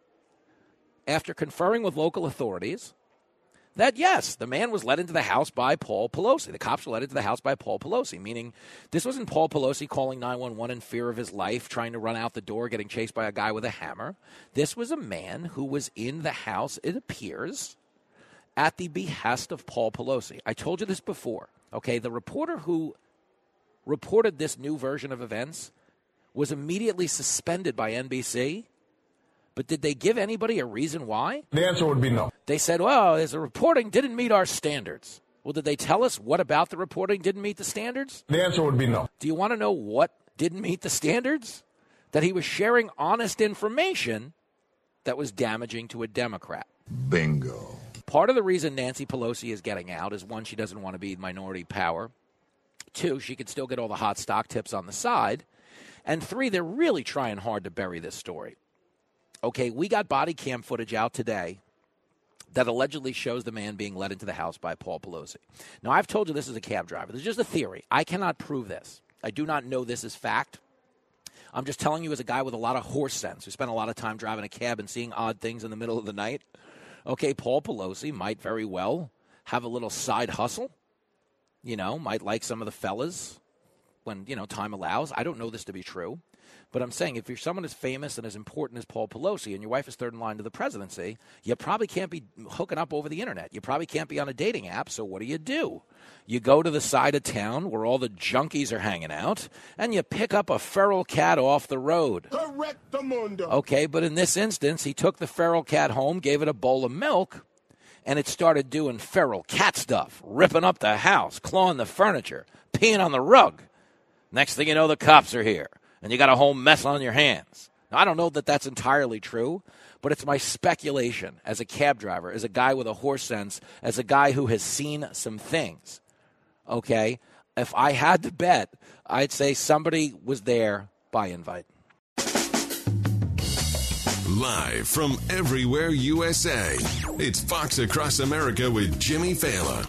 after conferring with local authorities, that, yes, the man was led into the house by Paul Pelosi. The cops were led into the house by Paul Pelosi, meaning this wasn't Paul Pelosi calling nine one one in fear of his life, trying to run out the door, getting chased by a guy with a hammer. This was a man who was in the house, it appears, at the behest of Paul Pelosi. I told you this before, okay? The reporter who reported this new version of events was immediately suspended by N B C. But did they give anybody a reason why? The answer would be no. They said, well, the reporting didn't meet our standards. Well, did they tell us what about the reporting didn't meet the standards? The answer would be no. Do you want to know what didn't meet the standards? That he was sharing honest information that was damaging to a Democrat. Bingo. Part of the reason Nancy Pelosi is getting out is, one, she doesn't want to be minority power. Two, she could still get all the hot stock tips on the side. And three, they're really trying hard to bury this story. Okay, we got body cam footage out today that allegedly shows the man being led into the house by Paul Pelosi. Now, I've told you this is a cab driver. This is just a theory. I cannot prove this. I do not know this as fact. I'm just telling you as a guy with a lot of horse sense who spent a lot of time driving a cab and seeing odd things in the middle of the night. Okay, Paul Pelosi might very well have a little side hustle. You know, might like some of the fellas when, you know, time allows. I don't know this to be true. But I'm saying if you're someone as famous and as important as Paul Pelosi and your wife is third in line to the presidency, you probably can't be hooking up over the internet. You probably can't be on a dating app. So what do you do? You go to the side of town where all the junkies are hanging out and you pick up a feral cat off the road. Correctamundo. Okay, but in this instance, he took the feral cat home, gave it a bowl of milk, and it started doing feral cat stuff, ripping up the house, clawing the furniture, peeing on the rug. Next thing you know, the cops are here. And you got a whole mess on your hands. Now, I don't know that that's entirely true, but it's my speculation as a cab driver, as a guy with a horse sense, as a guy who has seen some things. Okay? If I had to bet, I'd say somebody was there by invite. Live from everywhere U S A, it's Fox Across America with Jimmy Fallon.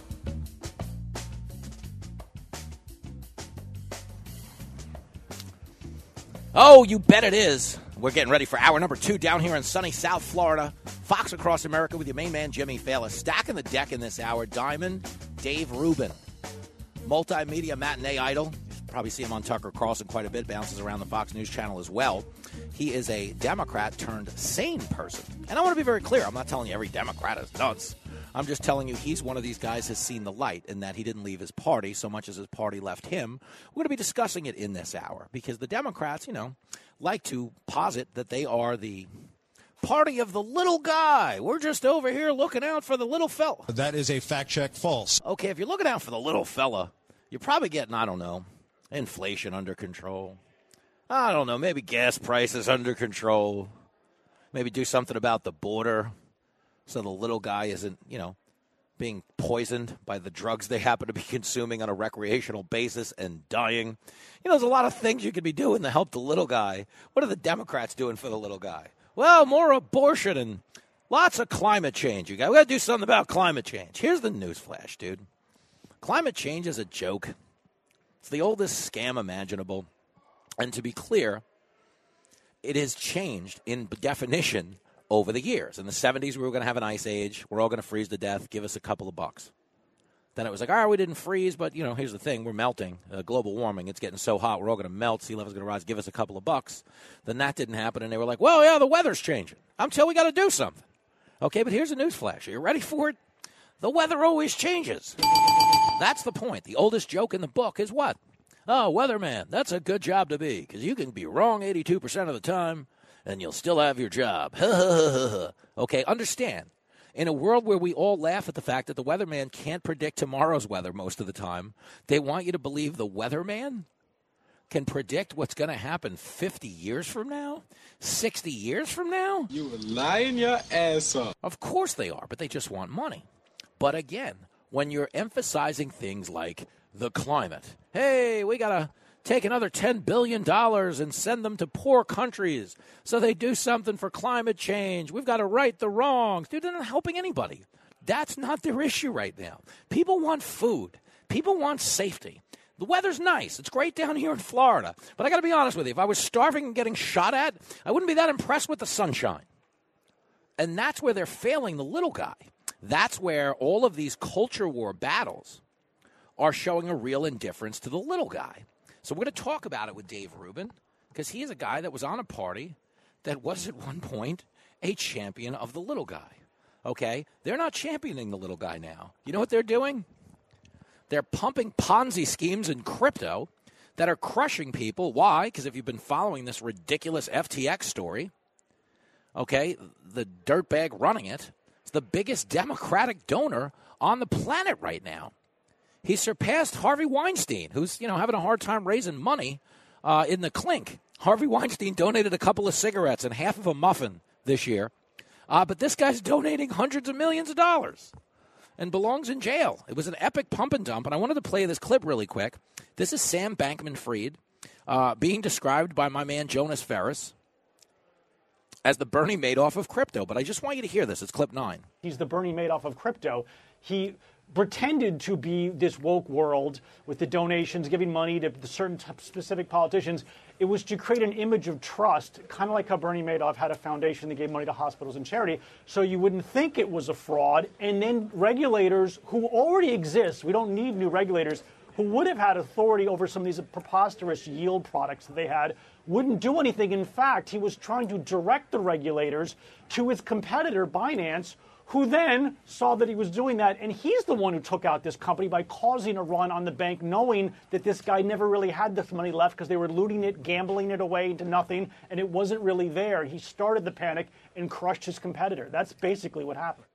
Oh, you bet it is. We're getting ready for hour number two down here in sunny South Florida. Fox Across America with your main man, Jimmy Fallon. Stacking the deck in this hour, Diamond Dave Rubin. Multimedia matinee idol. You probably see him on Tucker Carlson quite a bit. Bounces around the Fox News channel as well. He is a Democrat turned sane person. And I want to be very clear. I'm not telling you every Democrat is nuts. I'm just telling you he's one of these guys has seen the light in that he didn't leave his party so much as his party left him. We're going to be discussing it in this hour because the Democrats, you know, like to posit that they are the party of the little guy. We're just over here looking out for the little fella. That is a fact check false. Okay, if you're looking out for the little fella, you're probably getting, I don't know, inflation under control. I don't know, maybe gas prices under control. Maybe do something about the border. So the little guy isn't, you know, being poisoned by the drugs they happen to be consuming on a recreational basis and dying. You know, there's a lot of things you could be doing to help the little guy. What are the Democrats doing for the little guy? Well, more abortion and lots of climate change. You got, we got to do something about climate change. Here's the news flash, dude. Climate change is a joke. It's the oldest scam imaginable. And to be clear, it has changed in definition over the years. In the seventies, we were going to have an ice age. We're all going to freeze to death. Give us a couple of bucks. Then it was like, all right, we didn't freeze, but, you know, here's the thing. We're melting. Uh, global warming. It's getting so hot. We're all going to melt. Sea level's going to rise. Give us a couple of bucks. Then that didn't happen, and they were like, well, yeah, the weather's changing. I'm telling we got to do something. Okay, but here's a news flash. Are you ready for it? The weather always changes. That's the point. The oldest joke in the book is what? Oh, weatherman, that's a good job to be, because you can be wrong eighty-two percent of the time, and you'll still have your job. Okay, understand. In a world where we all laugh at the fact that the weatherman can't predict tomorrow's weather most of the time, they want you to believe the weatherman can predict what's going to happen fifty years from now, sixty years from now? You are lying your ass off. Of course they are, but they just want money. But again, when you're emphasizing things like the climate. Hey, we got to take another ten billion dollars and send them to poor countries so they do something for climate change. We've got to right the wrongs. Dude, they're not helping anybody. That's not their issue right now. People want food. People want safety. The weather's nice. It's great down here in Florida. But I got to be honest with you. If I was starving and getting shot at, I wouldn't be that impressed with the sunshine. And that's where they're failing the little guy. That's where all of these culture war battles are showing a real indifference to the little guy. So we're going to talk about it with Dave Rubin, because he is a guy that was on a party that was at one point a champion of the little guy. Okay? They're not championing the little guy now. You know what they're doing? They're pumping Ponzi schemes in crypto that are crushing people. Why? Because if you've been following this ridiculous F T X story, okay, the dirtbag running it is the biggest Democratic donor on the planet right now. He surpassed Harvey Weinstein, who's, you know, having a hard time raising money uh, in the clink. Harvey Weinstein donated a couple of cigarettes and half of a muffin this year. Uh, but this guy's donating hundreds of millions of dollars and belongs in jail. It was an epic pump and dump, and I wanted to play this clip really quick. This is Sam Bankman-Fried uh, being described by my man Jonas Ferris as the Bernie Madoff of crypto. But I just want you to hear this. It's clip nine. He's the Bernie Madoff of crypto. He pretended to be this woke world with the donations, giving money to certain specific politicians. It was to create an image of trust, kind of like how Bernie Madoff had a foundation that gave money to hospitals and charity, so you wouldn't think it was a fraud. And then regulators who already exist, we don't need new regulators, who would have had authority over some of these preposterous yield products that they had, wouldn't do anything. In fact, he was trying to direct the regulators to his competitor, Binance, who then saw that he was doing that, and he's the one who took out this company by causing a run on the bank, knowing that this guy never really had this money left because they were looting it, gambling it away into nothing, and it wasn't really there. He started the panic and crushed his competitor. That's basically what happened.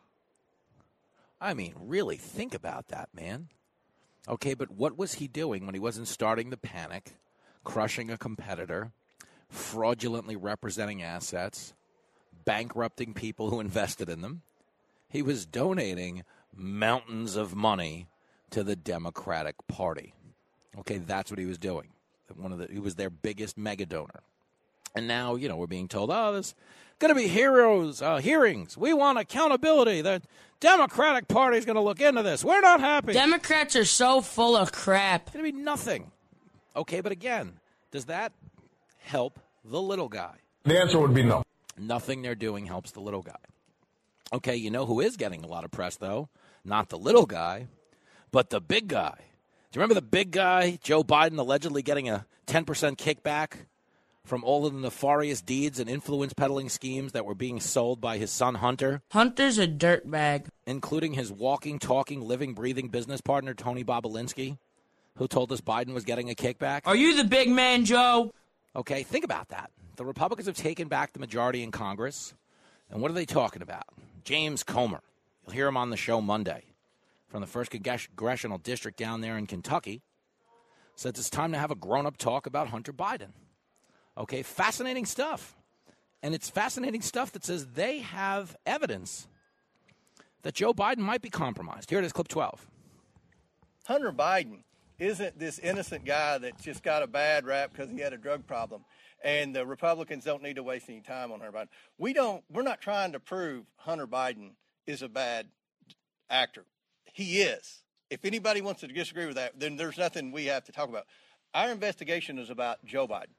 I mean, really think about that, man. Okay, but what was he doing when he wasn't starting the panic, crushing a competitor, fraudulently representing assets, bankrupting people who invested in them? He was donating mountains of money to the Democratic Party. Okay, that's what he was doing. One of the, he was their biggest mega donor. And now, you know, we're being told, oh, there's going to be heroes, uh, hearings. We want accountability. The Democratic Party is going to look into this. We're not happy. Democrats are so full of crap. It's going to be nothing. Okay, but again, does that help the little guy? The answer would be no. Nothing they're doing helps the little guy. Okay, you know who is getting a lot of press, though? Not the little guy, but the big guy. Do you remember the big guy, Joe Biden, allegedly getting a ten percent kickback from all of the nefarious deeds and influence peddling schemes that were being sold by his son, Hunter? Hunter's a dirtbag. Including his walking, talking, living, breathing business partner, Tony Bobolinsky, who told us Biden was getting a kickback. Are you the big man, Joe? Okay, think about that. The Republicans have taken back the majority in Congress. And what are they talking about? James Comer. You'll hear him on the show Monday from the first Congressional District down there in Kentucky. Says it's time to have a grown-up talk about Hunter Biden. Okay, fascinating stuff. And it's fascinating stuff that says they have evidence that Joe Biden might be compromised. Here it is, clip twelve. Hunter Biden isn't this innocent guy that just got a bad rap because he had a drug problem. And the Republicans don't need to waste any time on Hunter Biden. We don't, we're not trying to prove Hunter Biden is a bad actor. He is. If anybody wants to disagree with that, then there's nothing we have to talk about. Our investigation is about Joe Biden.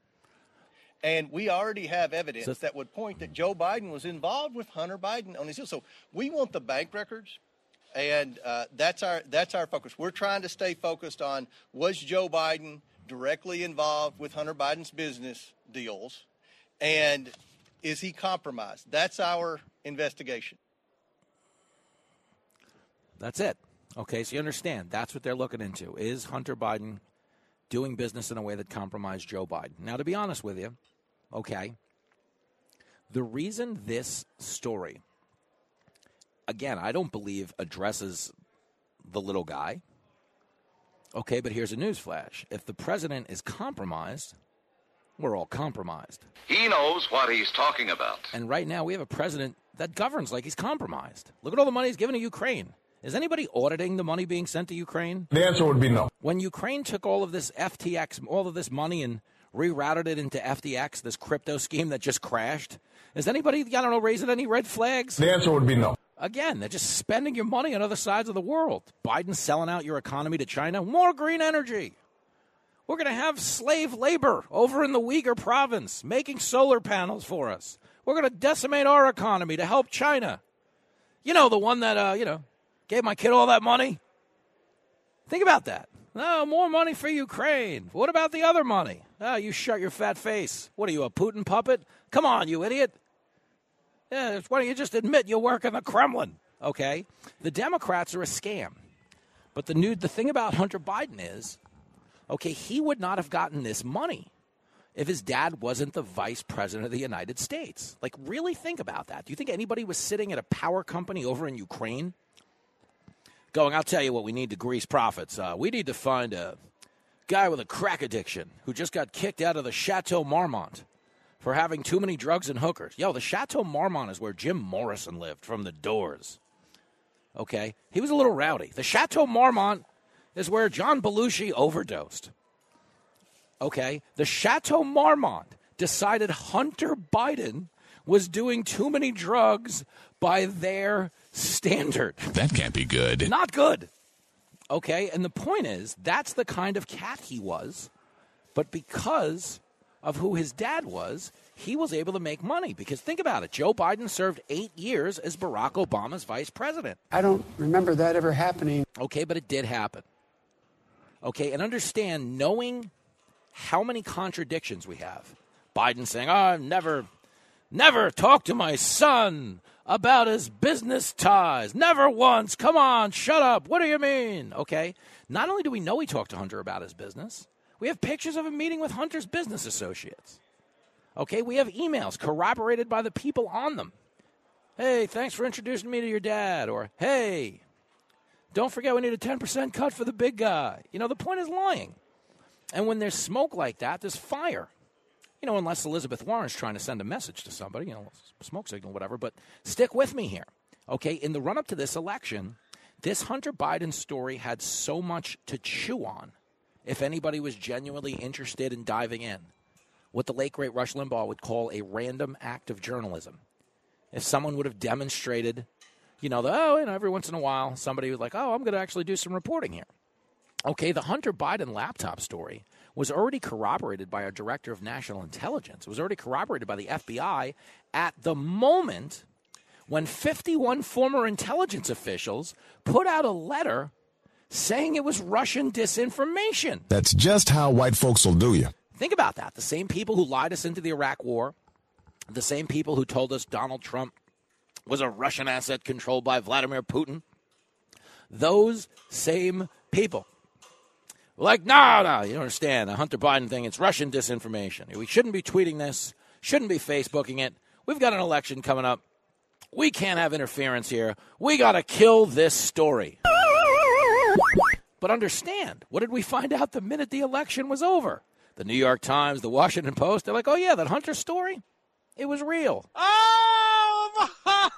And we already have evidence so, that would point that Joe Biden was involved with Hunter Biden on his deal. So we want the bank records, and uh, that's our that's our focus. We're trying to stay focused on, was Joe Biden directly involved with Hunter Biden's business deals, and is he compromised? That's our investigation. That's it. Okay, so you understand. That's what they're looking into. Is Hunter Biden doing business in a way that compromised Joe Biden? Now, to be honest with you, okay, the reason this story, again, I don't believe addresses the little guy. Okay, but here's a newsflash. If the president is compromised, we're all compromised. He knows what he's talking about. And right now we have a president that governs like he's compromised. Look at all the money he's given to Ukraine. Is anybody auditing the money being sent to Ukraine? The answer would be no. When Ukraine took all of this F T X, all of this money and rerouted it into F T X, this crypto scheme that just crashed, is anybody, I don't know, raising any red flags? The answer would be no. Again, they're just spending your money on other sides of the world. Biden's selling out your economy to China. More green energy. We're going to have slave labor over in the Uyghur province making solar panels for us. We're going to decimate our economy to help China. You know, the one that, uh, you know, gave my kid all that money. Think about that. No, more money for Ukraine. What about the other money? Oh, you shut your fat face. What are you, a Putin puppet? Come on, you idiot. Yeah, why don't you just admit you work in the Kremlin, okay? The Democrats are a scam. But the new, the thing about Hunter Biden is, okay, he would not have gotten this money if his dad wasn't the vice president of the United States. Like, really think about that. Do you think anybody was sitting at a power company over in Ukraine going, I'll tell you what we need to grease profits. Uh, we need to find a guy with a crack addiction who just got kicked out of the Chateau Marmont for having too many drugs and hookers. Yo, the Chateau Marmont is where Jim Morrison lived from The Doors. Okay? He was a little rowdy. The Chateau Marmont is where John Belushi overdosed. Okay? The Chateau Marmont decided Hunter Biden was doing too many drugs by their standard. That can't be good. Not good. Okay? And the point is, that's the kind of cat he was. But because of who his dad was, he was able to make money. Because think about it. Joe Biden served eight years as Barack Obama's vice president. I don't remember that ever happening. Okay, but it did happen. Okay, and understand, knowing how many contradictions we have. Biden saying, oh, I've never, never talked to my son about his business ties. Never once. Come on, shut up. What do you mean? Okay, not only do we know he talked to Hunter about his business, we have pictures of him meeting with Hunter's business associates. Okay, we have emails corroborated by the people on them. Hey, thanks for introducing me to your dad. Or, hey, don't forget we need a ten percent cut for the big guy. You know, the point is lying. And when there's smoke like that, there's fire. You know, unless Elizabeth Warren's trying to send a message to somebody, you know, smoke signal, whatever. But stick with me here. Okay, in the run-up to this election, this Hunter Biden story had so much to chew on. If anybody was genuinely interested in diving in, what the late, great Rush Limbaugh would call a random act of journalism. If someone would have demonstrated, you know, the, oh, you know, every once in a while, somebody was like, oh, I'm going to actually do some reporting here. Okay, the Hunter Biden laptop story was already corroborated by our director of national intelligence. It was already corroborated by the F B I at the moment when fifty-one former intelligence officials put out a letter saying it was Russian disinformation. That's just how white folks will do you. Think about that. The same people who lied us into the Iraq War, the same people who told us Donald Trump was a Russian asset controlled by Vladimir Putin, those same people were like, no, no, you don't understand. The Hunter Biden thing, it's Russian disinformation. We shouldn't be tweeting this, shouldn't be Facebooking it. We've got an election coming up. We can't have interference here. We got to kill this story. But understand, what did we find out the minute the election was over? The New York Times, the Washington Post, they're like, oh, yeah, that Hunter story, it was real. Oh,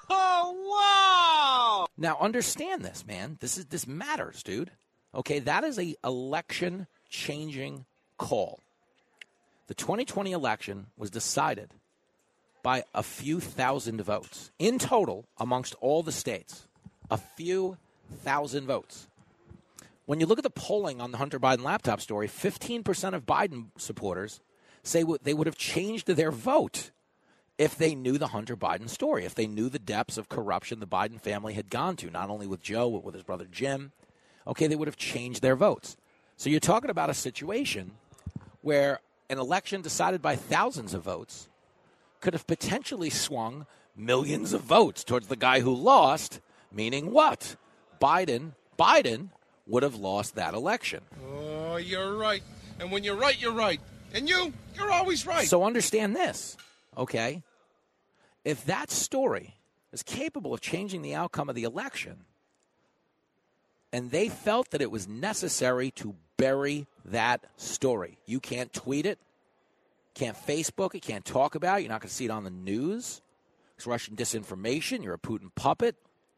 wow! Now, understand this, man. This is this matters, dude. Okay, that is a election-changing call. The twenty twenty election was decided by a few thousand votes. In total, amongst all the states, a few thousand votes. When you look at the polling on the Hunter Biden laptop story, fifteen percent of Biden supporters say they would have changed their vote if they knew the Hunter Biden story, if they knew the depths of corruption the Biden family had gone to, not only with Joe, but with his brother Jim. Okay, they would have changed their votes. So you're talking about a situation where an election decided by thousands of votes could have potentially swung millions of votes towards the guy who lost, meaning what? Biden, Biden would have lost that election. Oh, you're right. And when you're right, you're right. And you, you're always right. So understand this, okay? If that story is capable of changing the outcome of the election, and they felt that it was necessary to bury that story, you can't tweet it, can't Facebook it, can't talk about it, you're not going to see it on the news. It's Russian disinformation, you're a Putin puppet.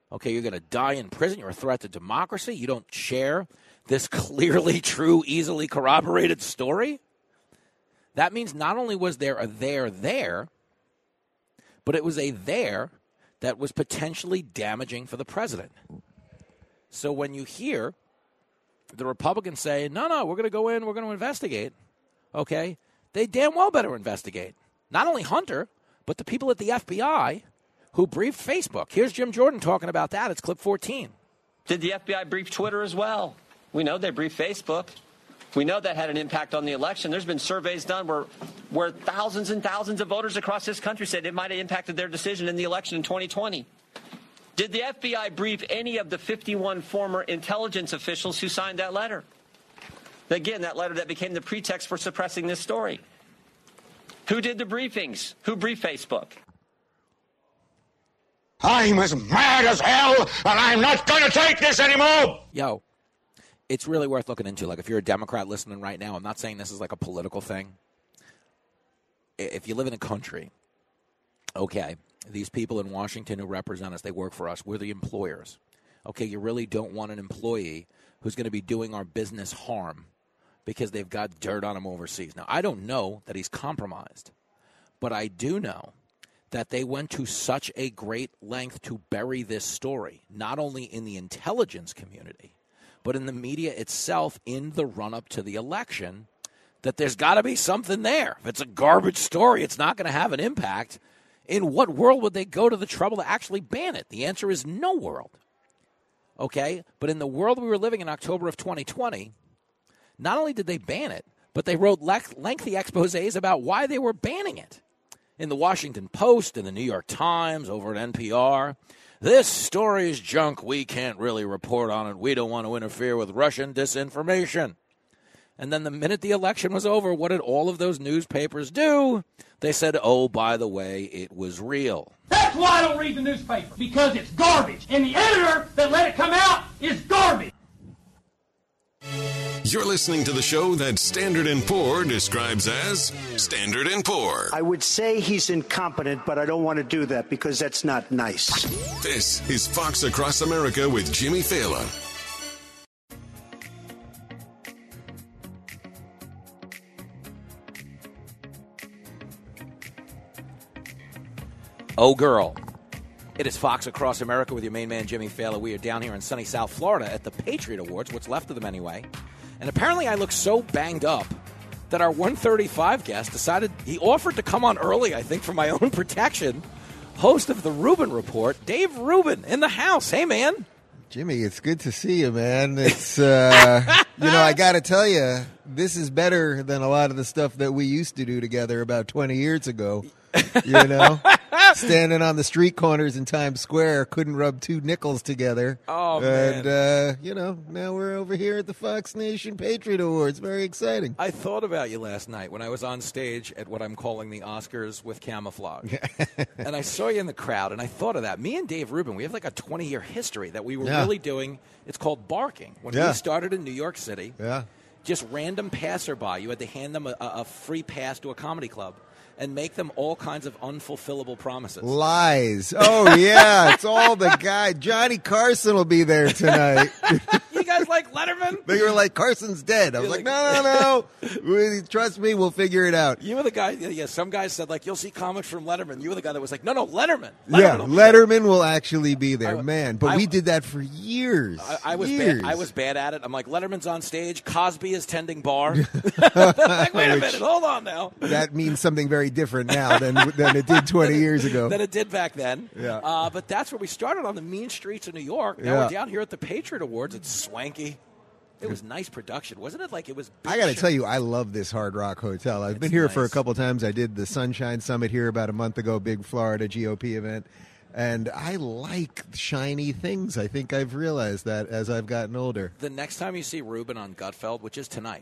Okay, you're going to die in prison. You're a threat to democracy. You don't share this clearly true, easily corroborated story. That means not only was there a there there, but it was a there that was potentially damaging for the president. So when you hear the Republicans say, no, no, we're going to go in, we're going to investigate, okay, they damn well better investigate. Not only Hunter, but the people at the F B I who briefed Facebook. Here's Jim Jordan talking about that. It's clip fourteen. Did the F B I brief Twitter as well? We know they briefed Facebook. We know that had an impact on the election. There's been surveys done where, where thousands and thousands of voters across this country said it might have impacted their decision in the election in twenty twenty. Did the F B I brief any of the fifty-one former intelligence officials who signed that letter? Again, that letter that became the pretext for suppressing this story. Who did the briefings? Who briefed Facebook? I'm as mad as hell, and I'm not going to take this anymore. Yo, it's really worth looking into. Like, if you're a Democrat listening right now, I'm not saying this is like a political thing. If you live in a country, okay, these people in Washington who represent us, they work for us. We're the employers. Okay, you really don't want an employee who's going to be doing our business harm because they've got dirt on him overseas. Now, I don't know that he's compromised, but I do know that they went to such a great length to bury this story, not only in the intelligence community, but in the media itself in the run-up to the election, that there's got to be something there. If it's a garbage story, it's not going to have an impact. In what world would they go to the trouble to actually ban it? The answer is no world. Okay? But in the world we were living in October of twenty twenty, not only did they ban it, but they wrote lengthy exposés about why they were banning it. In the Washington Post, in the New York Times, over at N P R, this story is junk. We can't really report on it. We don't want to interfere with Russian disinformation. And then the minute the election was over, what did all of those newspapers do? They said, oh, by the way, it was real. That's why I don't read the newspaper, because it's garbage. And the editor that let it come out is garbage. You're listening to the show that Standard and Poor describes as Standard and Poor. I would say he's incompetent, but I don't want to do that because that's not nice. This is Fox Across America with Jimmy Fallon. Oh, girl. It is Fox Across America with your main man, Jimmy Fallon. We are down here in sunny South Florida at the Patriot Awards, what's left of them anyway. And apparently I look so banged up that our one thirty-five guest decided he offered to come on early, I think, for my own protection. Host of the Rubin Report, Dave Rubin, in the house. Hey, man. Jimmy, it's good to see you, man. It's, uh, you know, I got to tell you, this is better than a lot of the stuff that we used to do together about twenty years ago. You know, standing on the street corners in Times Square, couldn't rub two nickels together. Oh, and, man. uh, you know, now we're over here at the Fox Nation Patriot Awards. Very exciting. I thought about you last night when I was on stage at what I'm calling the Oscars with camouflage. And I saw you in the crowd, and I thought of that. Me and Dave Rubin, we have like a twenty-year history that we were Yeah. really doing. It's called barking. When Yeah. we started in New York City, Yeah. just random passerby, you had to hand them a, a free pass to a comedy club and make them all kinds of unfulfillable promises. Lies. Oh, yeah. It's all the guy. Johnny Carson will be there tonight. You guys like Letterman? They were like, Carson's dead. I was like, no, no, no. Trust me, we'll figure it out. You were the guy, yeah, some guys said, like, you'll see comics from Letterman. You were the guy that was like, no, no, Letterman. Letterman Yeah, will be Letterman will actually be there, I- man. But I- we did that for years. I, I was years. bad. I was bad at it. I'm like, Letterman's on stage. Cosby is tending bar. Like, wait a Which- minute. Hold on now. That means something very different now than than it did twenty years ago. Than it did back then. Yeah. Uh, but that's where we started, on the mean streets of New York. Now Yeah. we're down here at the Patriot Awards. It's swanky. It was nice production, wasn't it? Like, it was. I got to tell you, I love this Hard Rock Hotel. I've been here for a couple times. I did the Sunshine Summit here about a month ago, big Florida G O P event. And I like shiny things. I think I've realized that as I've gotten older. The next time you see Rubin on Gutfeld, which is tonight,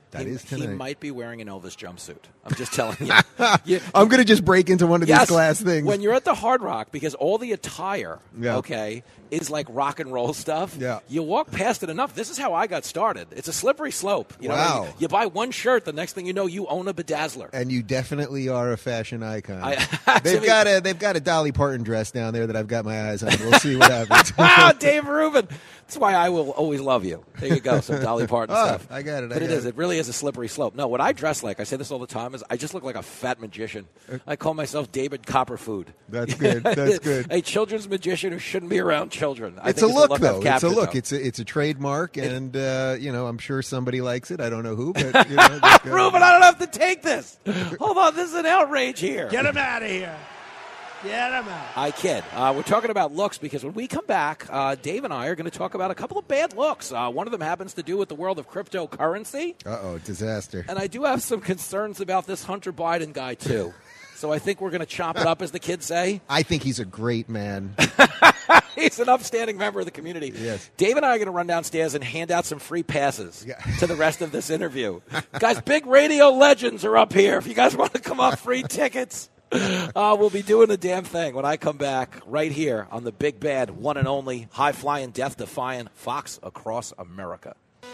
That he, is tonight. He might be wearing an Elvis jumpsuit. I'm just telling you. you I'm going to just break into one of yes, these glass things. When you're at the Hard Rock, because all the attire, Yeah. okay, is like rock and roll stuff. Yeah. You walk past it enough. This is how I got started. It's a slippery slope. You know, Wow. you, you buy one shirt, the next thing you know, you own a bedazzler. And you definitely are a fashion icon. I, they've actually, got a they've got a Dolly Parton dress down there that I've got my eyes on. We'll see what happens. Ah, Dave Rubin. That's why I will always love you. There you go, some Dolly Parton Oh, stuff. I got it, I But it got is. it. It really is a slippery slope. No, what I dress like, I say this all the time, is I just look like a fat magician. I call myself David Copperfood. That's good. That's good. A children's magician who shouldn't be around children. I It's think a look, I've though. It's a captured, look. though. It's a, it's a trademark, and uh, you know, I'm sure somebody likes it. I don't know who, but you know, that's good. Reuben, I don't have to take this. Hold on, this is an outrage here. Get him out of here. Get him out. I kid. Uh, we're talking about looks because when we come back, uh, Dave and I are going to talk about a couple of bad looks. Uh, one of them happens to do with the world of cryptocurrency. Uh-oh, disaster. And I do have some concerns about this Hunter Biden guy, too. So I think we're going to chop it up, as the kids say. I think he's a great man. He's an upstanding member of the community. Yes. Dave and I are going to run downstairs and hand out some free passes to the rest of this interview. Guys, big radio legends are up here. If you guys want to come up, free tickets. Uh, we'll be doing the damn thing when I come back right here on the big bad, one and only, high-flying, death-defying Fox Across America.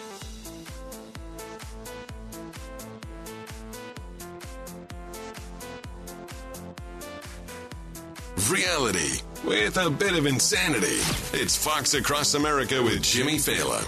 Reality with a bit of insanity. It's Fox Across America with Jimmy Fallon.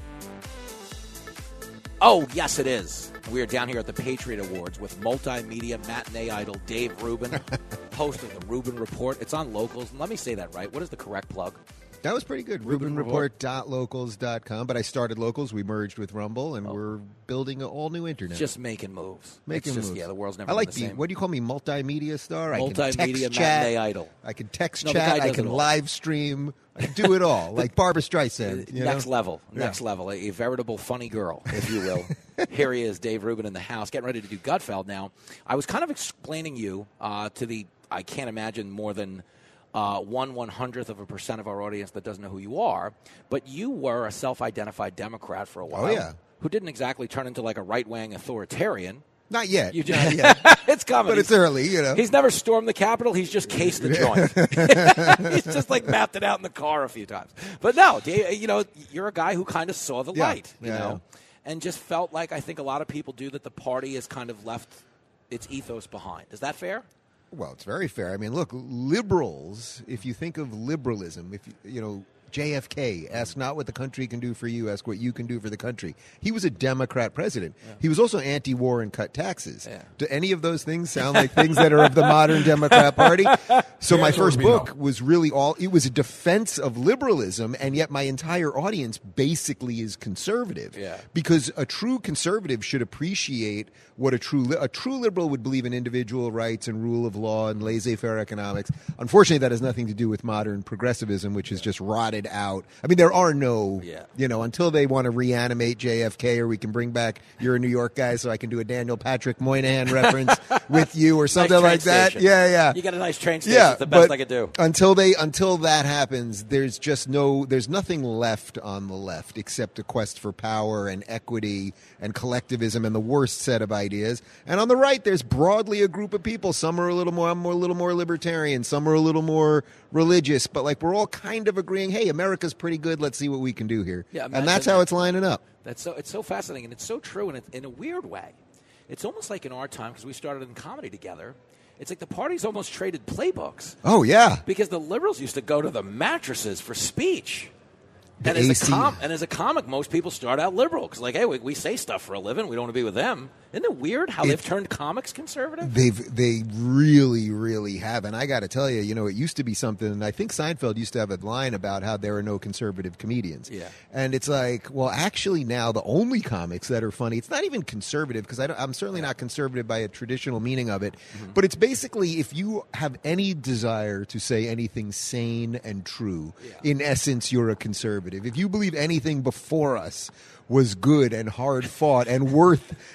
Oh, yes, it is. We are down here at the Patriot Awards with multimedia matinee idol Dave Rubin, host of the Rubin Report. It's on Locals. And let me say that right. What is the correct plug? That was pretty good. Rubin Rubin Report dot locals dot com. But I started Locals. We merged with Rumble, and we're building an all-new internet. Just making moves. Making It's just, moves. Yeah, the world's never I like been the the, same. what do you call me, multimedia star? I can Multimedia text chat. matinee idol. I can text No, the guy chat. I does can it all. live stream. I can do it all, like Barbara Streisand. You Next know? level. Yeah. Next level. A, a veritable funny girl, if you will. Here he is, Dave Rubin in the house, getting ready to do Gutfeld now. I was kind of explaining you uh, to the, I can't imagine more than uh, one one-hundredth of a percent of our audience that doesn't know who you are, but you were a self-identified Democrat for a while. Oh, yeah. Who didn't exactly turn into like a right-wing authoritarian. Not yet. You Not just, yet. It's coming. But it's He's- early, you know. He's never stormed the Capitol. He's just cased the joint. He's just like mapped it out in the car a few times. But no, Dave, you know, you're a guy who kind of saw the Yeah. light, you Yeah, know, and just felt like I think a lot of people do that the party has kind of left its ethos behind. Is that fair? Well, it's very fair. I mean, look, liberals, if you think of liberalism, if you, you know, J F K, ask not what the country can do for you, ask what you can do for the country. He was a Democrat president. Yeah. He was also anti-war and cut taxes. Yeah. Do any of those things sound like things that are of the modern Democrat Party? So my Yes or first me, book no. was really all, it was a defense of liberalism, and yet my entire audience basically is conservative. Yeah. Because a true conservative should appreciate what a true li- a true liberal would believe in individual rights and rule of law and laissez-faire economics. Unfortunately, that has nothing to do with modern progressivism, which is just rotted out. I mean, there are no, Yeah. you know, until they want to reanimate J F K, or we can bring back, you're a New York guy, so I can do a Daniel Patrick Moynihan reference with you or something Nice train like that. station. Yeah, yeah. You got a nice train station. Yeah, It's the best but I could do. Until they, until that happens, there's just no, there's nothing left on the left except a quest for power and equity and collectivism and the worst set of ideas. And on the right, there's broadly a group of people. Some are a little more, I'm a little more libertarian. Some are a little more religious. But like we're all kind of agreeing, hey, America's pretty good. Let's see what we can do here. Yeah, and imagine that's how that. it's lining up. That's so it's so fascinating, and it's so true, and it, in a weird way, it's almost like in our time because we started in comedy together. It's like the party's almost traded playbooks. Oh yeah. Because the liberals used to go to the mattresses for speech. The And as, A C. a com- and as a comic, most people start out liberal because, like, hey, we, we say stuff for a living. We don't want to be with them. Isn't it weird how they've turned comics conservative? They've they really really have, and I got to tell you, you know, it used to be something. And I think Seinfeld used to have a line about how there are no conservative comedians. Yeah. And it's like, well, actually, now the only comics that are funny, it's not even conservative because I'm certainly not conservative by a traditional meaning of it, Mm-hmm. but it's basically if you have any desire to say anything sane and true, in essence, you're a conservative. If you believe anything before us was good and hard fought and worth fighting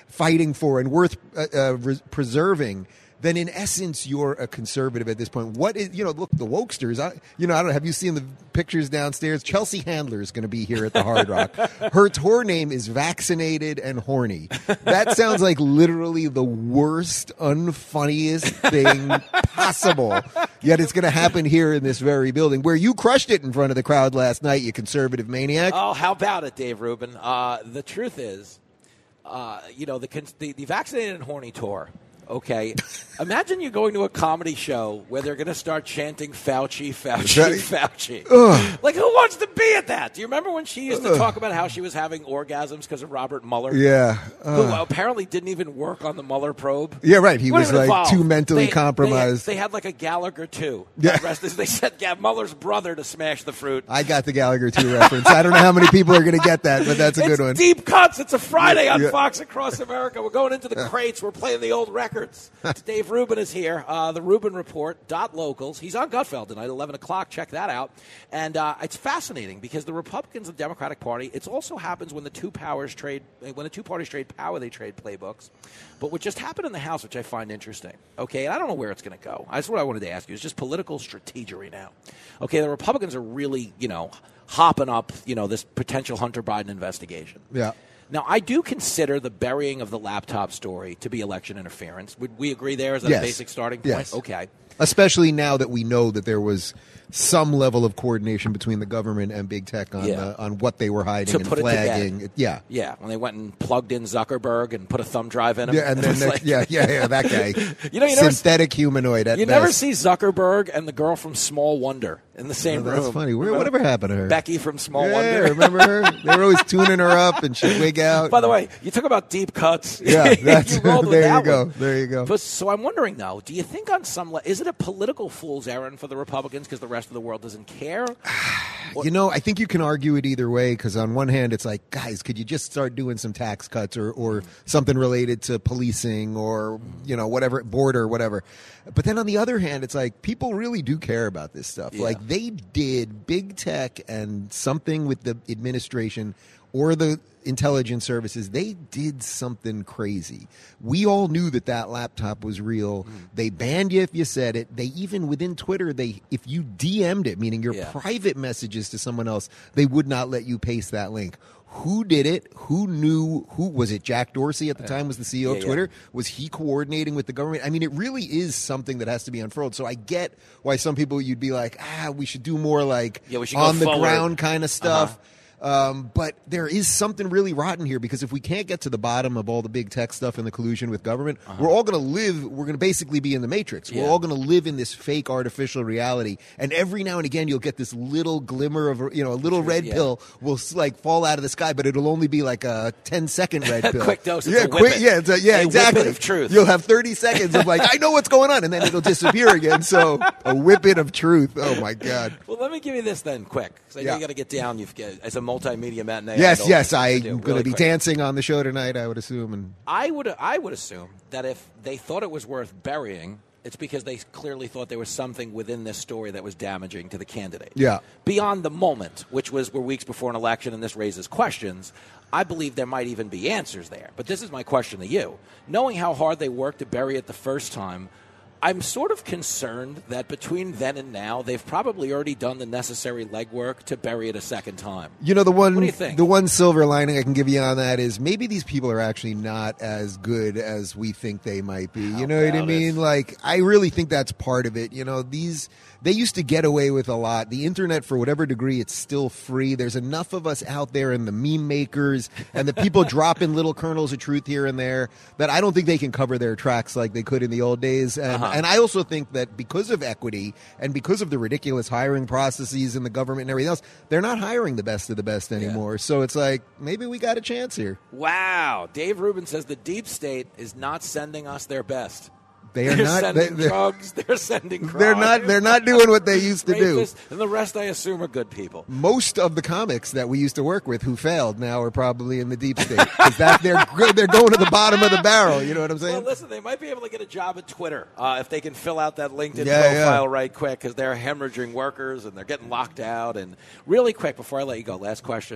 fighting for and worth uh, uh, re- preserving, then in essence you're a conservative at this point. What is, you know, look, the wokesters, I, you know, I don't know, have you seen the pictures downstairs? Chelsea Handler is going to be here at the Hard Rock. Her tour name is Vaccinated and Horny. That sounds like literally the worst, unfunniest thing possible. Yet it's going to happen here in this very building where you crushed it in front of the crowd last night, you conservative maniac. Oh, how about it, Dave Rubin? Uh, the truth is, uh, you know, the, the the Vaccinated and Horny tour. Okay, imagine you going to a comedy show where they're going to start chanting Fauci, Fauci, Fauci. Ugh. Like, who wants to be at that? Do you remember when she used to Ugh. talk about how she was having orgasms because of Robert Mueller? Yeah. Who Ugh. apparently didn't even work on the Mueller probe. Yeah, right. He What was did it like involve? too mentally They- compromised. They, they had like a Gallagher two. Yeah. The rest is, they said yeah, Mueller's brother to smash the fruit. I got the Gallagher two reference. I don't know how many people are going to get that, but that's a It's good one. Deep Cuts. It's a Friday on Yeah. Fox Across America. We're going into the crates. We're playing the old records. Dave Rubin is here. Uh, the Rubin Report. Dot locals. He's on Gutfeld tonight, eleven o'clock. Check that out. And uh, it's fascinating because the Republicans and the Democratic Party. It also happens when the two powers trade. When the two parties trade power, they trade playbooks. But what just happened in the House, which I find interesting. Okay, and I don't know where it's going to go. That's what I wanted to ask you. It's just political strategery now. Okay, the Republicans are really, you know, hopping up, you know, this potential Hunter Biden investigation. Yeah. Now, I do consider the burying of the laptop story to be election interference. Would we agree there? Is that Yes. a basic starting point? Yes. Okay. Especially now that we know that there was some level of coordination between the government and big tech on Yeah. uh, on what they were hiding To and put it to bed. flagging. Yeah. Yeah, when they went and plugged in Zuckerberg and put a thumb drive in him. Yeah, and It then was next, like- yeah, yeah, yeah, that guy. You know, you never- synthetic humanoid at You best. never see Zuckerberg and the girl from Small Wonder in the same Oh, room. that's funny. Where, Remember? whatever happened to her? Becky from Small yeah, Wonder. remember her? They were always tuning her up and she'd wig out. By the way, you talk about deep cuts. Yeah, that's, you rolled with there you that go. one. There you go. But, so I'm wondering, though, do you think on some le- is it a political fool's errand for the Republicans because the rest of the world doesn't care? You know, I think you can argue it either way because on one hand, it's like, guys, could you just start doing some tax cuts or, or something related to policing or, you know, whatever, border, whatever. But then on the other hand, it's like people really do care about this stuff. Yeah. Like they did big tech and something with the administration or the intelligence services, they did something crazy. We all knew that that laptop was real. Mm. They banned you if you said it. They even within Twitter, they if you D M'd it, meaning your Yeah. private messages to someone else, they would not let you paste that link. Who did it? Who knew? Who was it? Jack Dorsey at the time was the C E O Yeah, of yeah. Twitter. Was he coordinating with the government? I mean, it really is something that has to be unfurled. So I get why some people you'd be like, ah, we should do more like Yeah, we should go on the forward. ground kind of stuff. Uh-huh. Um, but there is something really rotten here because if we can't get to the bottom of all the big tech stuff and the collusion with government, Uh-huh. we're all going to live, we're going to basically be in the Matrix. Yeah. We're all going to live in this fake artificial reality. And every now and again, you'll get this little glimmer of, you know, a little red yeah. pill will like fall out of the sky, but it'll only be like a ten second red pill. Quick dose. It's Yeah, a quick, whippet. yeah, it's a, yeah, A exactly. whippet of truth. You'll have thirty seconds of like, I know what's going on. And then it'll disappear again. So a whippet of truth. Oh my God. Well, let me give you this then, quick. Because I know Yeah. you got to get down. You've got, as a multimedia matinee. Yes, idol, yes, things to I'm do. going to Really be quick. dancing on the show tonight, I would assume. And I would I would assume that if they thought it was worth burying, it's because they clearly thought there was something within this story that was damaging to the candidate. Yeah. Beyond the moment, which was we're weeks before an election and this raises questions, I believe there might even be answers there. But this is my question to you. Knowing how hard they worked to bury it the first time, I'm sort of concerned that between then and now, they've probably already done the necessary legwork to bury it a second time. You know, the one What do you think? the one silver lining I can give you on that is maybe these people are actually not as good as we think they might be. You know what I about mean? it? Like, I really think that's part of it. You know, these they used to get away with a lot. The internet, for whatever degree, it's still free. There's enough of us out there and the meme makers and the people dropping little kernels of truth here and there that I don't think they can cover their tracks like they could in the old days. And, Uh-huh. and I also think that because of equity and because of the ridiculous hiring processes in the government and everything else, they're not hiring the best of the best anymore. So it's like, maybe we got a chance here. Wow. Dave Rubin says the deep state is not sending us their best. They are They're not. sending they- they're- drugs. They're sending crime. They're not. They're not doing what they used to do. Rapists, and the rest, I assume, are good people. Most of the comics that we used to work with who failed now are probably in the deep state because that they're they're going to the bottom of the barrel. You know what I'm saying? Well, listen, they might be able to get a job at Twitter uh, if they can fill out that LinkedIn Yeah, yeah. profile right quick because they're hemorrhaging workers and they're getting locked out. And really quick, before I let you go, last question. Yeah.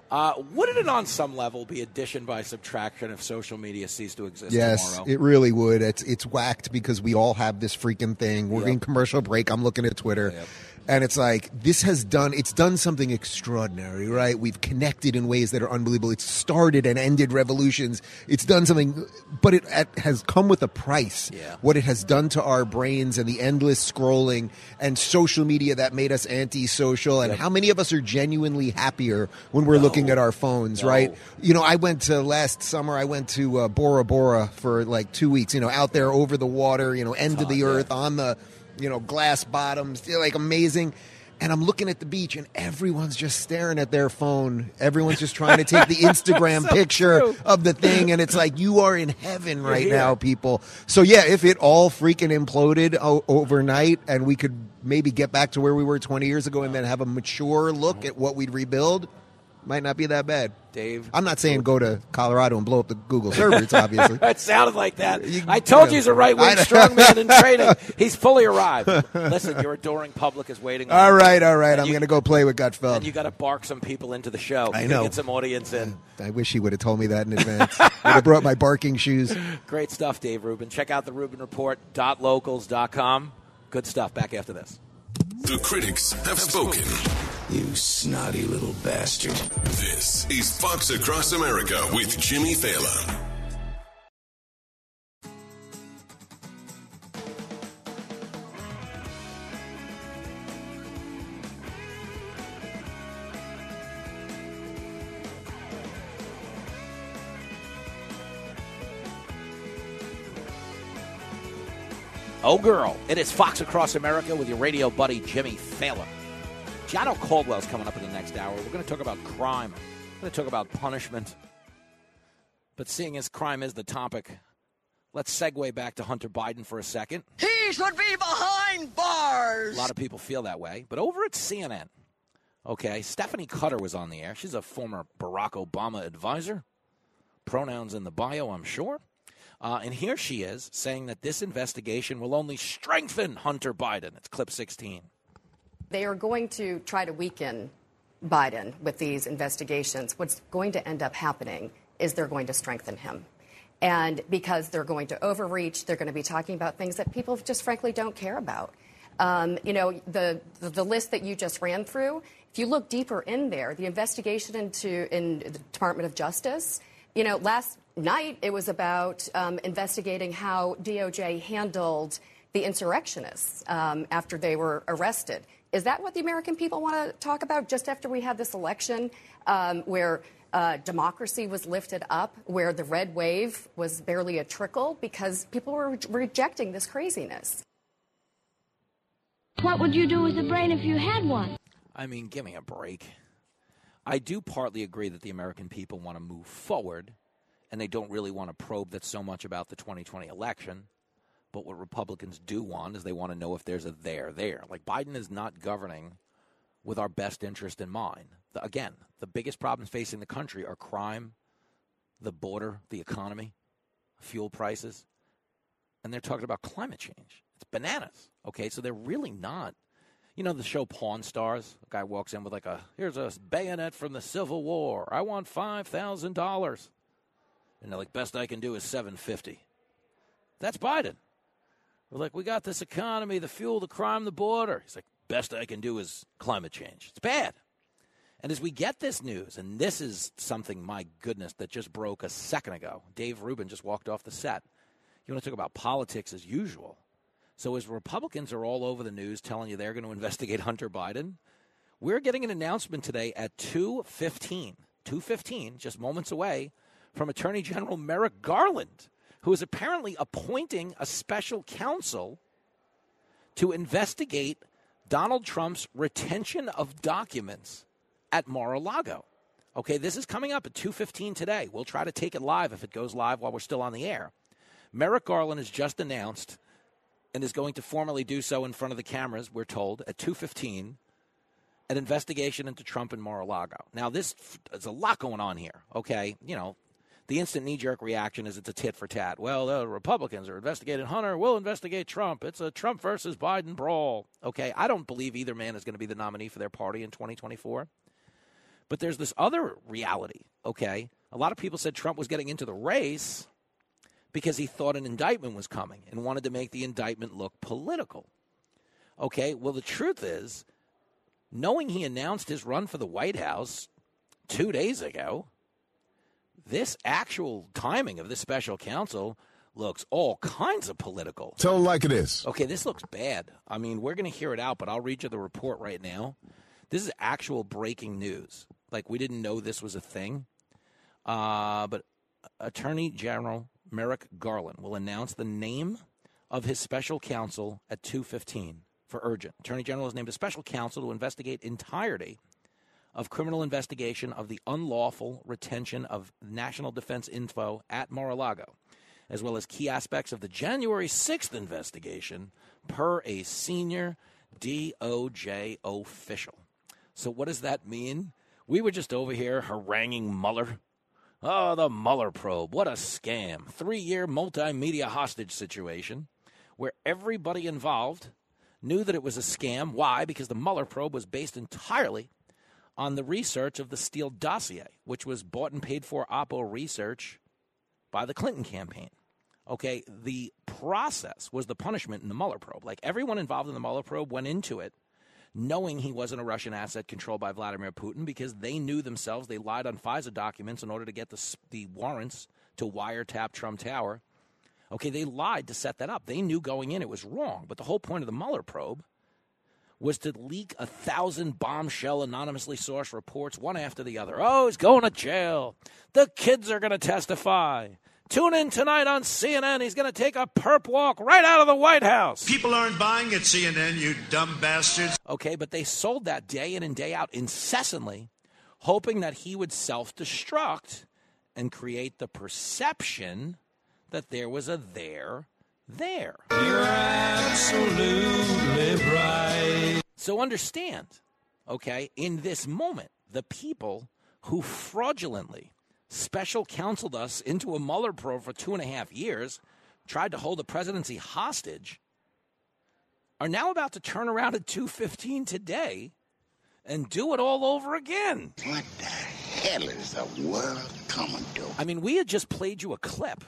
Uh, wouldn't it on some level be addition by subtraction if social media ceased to exist Yes, tomorrow? it really would. It's it's whacked because we all have this freaking thing. We're Yep. in commercial break. I'm looking at Twitter. Yep. And it's like, this has done, it's done something extraordinary, right? We've connected in ways that are unbelievable. It's started and ended revolutions. It's done something, but it has come with a price. Yeah. What it has done to our brains and the endless scrolling and social media that made us antisocial. And Yep. how many of us are genuinely happier when we're No. looking at our phones, No. right? You know, I went to last summer, I went to uh, Bora Bora for like two weeks, you know, out there over the water, you know, end of the earth on the, you know, glass bottoms, like amazing. And I'm looking at the beach, and everyone's just staring at their phone. Everyone's just trying to take the Instagram So picture true. of the thing, and it's like, you are in heaven right here. now, people. So, yeah, if it all freaking imploded o- overnight and we could maybe get back to where we were twenty years ago and then have a mature look at what we'd rebuild, might not be that bad. Dave? I'm not saying go to Colorado and blow up the Google servers, obviously. It sounded like that. I told you he's a right-wing strongman in training. He's fully arrived. Listen, your adoring public is waiting. All on you. right, all right. And I'm you- going to go play with Gutfeld. And you got to bark some people into the show. I You gotta know. Get some audience in. I wish he would have told me that in advance. Would have brought my barking shoes. Great stuff, Dave Rubin. Check out the Rubin Report dot locals dot com. Good stuff. Back after this. The critics have spoken. You snotty little bastard. This is Fox Across America with Jimmy Fallon. Oh, girl. It is Fox Across America with your radio buddy, Jimmy Fallon. Jono Caldwell's coming up in the next hour. We're going to talk about crime. We're going to talk about punishment. But seeing as crime is the topic, let's segue back to Hunter Biden for a second. He should be behind bars. A lot of people feel that way. But over at C N N, okay, Stephanie Cutter was on the air. She's a former Barack Obama advisor. Pronouns in the bio, I'm sure. Uh, and here she is saying that this investigation will only strengthen Hunter Biden. It's clip sixteen. They are going to try to weaken Biden with these investigations. What's going to end up happening is they're going to strengthen him. And because they're going to overreach, they're going to be talking about things that people just frankly don't care about. Um, you know, the, the the list that you just ran through, if you look deeper in there, the investigation into in the Department of Justice, you know, last night it was about um, investigating how D O J handled the insurrectionists um, after they were arrested. Is that what the American people want to talk about just after we had this election um, where uh, democracy was lifted up, where the red wave was barely a trickle because people were re- rejecting this craziness? What would you do with a brain if you had one? I mean, give me a break. I do partly agree that the American people want to move forward, and they don't really want to probe that so much about the twenty twenty election. But what Republicans do want is they want to know if there's a there there. Like, Biden is not governing with our best interest in mind. The, again, the biggest problems facing the country are crime, the border, the economy, fuel prices, and they're talking about climate change. It's bananas, okay? So they're really not. You know the show Pawn Stars? A guy walks in with like a, here's a bayonet from the Civil War. I want five thousand dollars. And they're like, best I can do is seven hundred fifty dollars. That's Biden. We're like, we got this economy, the fuel, the crime, the border. He's like, best I can do is climate change. It's bad. And as we get this news, and this is something, my goodness, that just broke a second ago. Dave Rubin just walked off the set. You want to talk about politics as usual. So as Republicans are all over the news telling you they're going to investigate Hunter Biden, we're getting an announcement today at two fifteen, two fifteen, just moments away, from Attorney General Merrick Garland, who is apparently appointing a special counsel to investigate Donald Trump's retention of documents at Mar-a-Lago. Okay, this is coming up at two fifteen today. We'll try to take it live if it goes live while we're still on the air. Merrick Garland has just announced and is going to formally do so in front of the cameras, we're told, at two fifteen, an investigation into Trump and Mar-a-Lago. Now, this there's a lot going on here, okay? You know, the instant knee-jerk reaction is it's a tit-for-tat. Well, the Republicans are investigating Hunter. We'll investigate Trump. It's a Trump versus Biden brawl. Okay, I don't believe either man is going to be the nominee for their party in twenty twenty-four. But there's this other reality, okay? A lot of people said Trump was getting into the race because he thought an indictment was coming and wanted to make the indictment look political. Okay, well, the truth is, knowing he announced his run for the White House two days ago, this actual timing of this special counsel looks all kinds of political. Tell it like it is. Okay, this looks bad. I mean, we're going to hear it out, but I'll read you the report right now. This is actual breaking news. Like, we didn't know this was a thing. Uh, but Attorney General Merrick Garland will announce the name of his special counsel at two fifteen for urgent. Attorney General has named a special counsel to investigate entirety of criminal investigation of the unlawful retention of national defense info at Mar-a-Lago, as well as key aspects of the January sixth investigation, per a senior D O J official. So what does that mean? We were just over here haranguing Mueller. Oh, the Mueller probe. What a scam. Three-year multimedia hostage situation where everybody involved knew that it was a scam. Why? Because the Mueller probe was based entirely on the research of the Steele dossier, which was bought and paid for Oppo research by the Clinton campaign. Okay, the process was the punishment in the Mueller probe. Like, everyone involved in the Mueller probe went into it knowing he wasn't a Russian asset controlled by Vladimir Putin, because they knew themselves. They lied on FISA documents in order to get the, the warrants to wiretap Trump Tower. Okay, they lied to set that up. They knew going in it was wrong. But the whole point of the Mueller probe was to leak a thousand bombshell anonymously sourced reports, one after the other. Oh, he's going to jail. The kids are going to testify. Tune in tonight on C N N. He's going to take a perp walk right out of the White House. People aren't buying at C N N, you dumb bastards. Okay, but they sold that day in and day out incessantly, hoping that he would self-destruct and create the perception that there was a there there. You're absolutely right. So understand, okay, in this moment, the people who fraudulently special counseled us into a Mueller probe for two and a half years, tried to hold the presidency hostage, are now about to turn around at two fifteen today and do it all over again. What the hell is the world coming to? I mean, we had just played you a clip,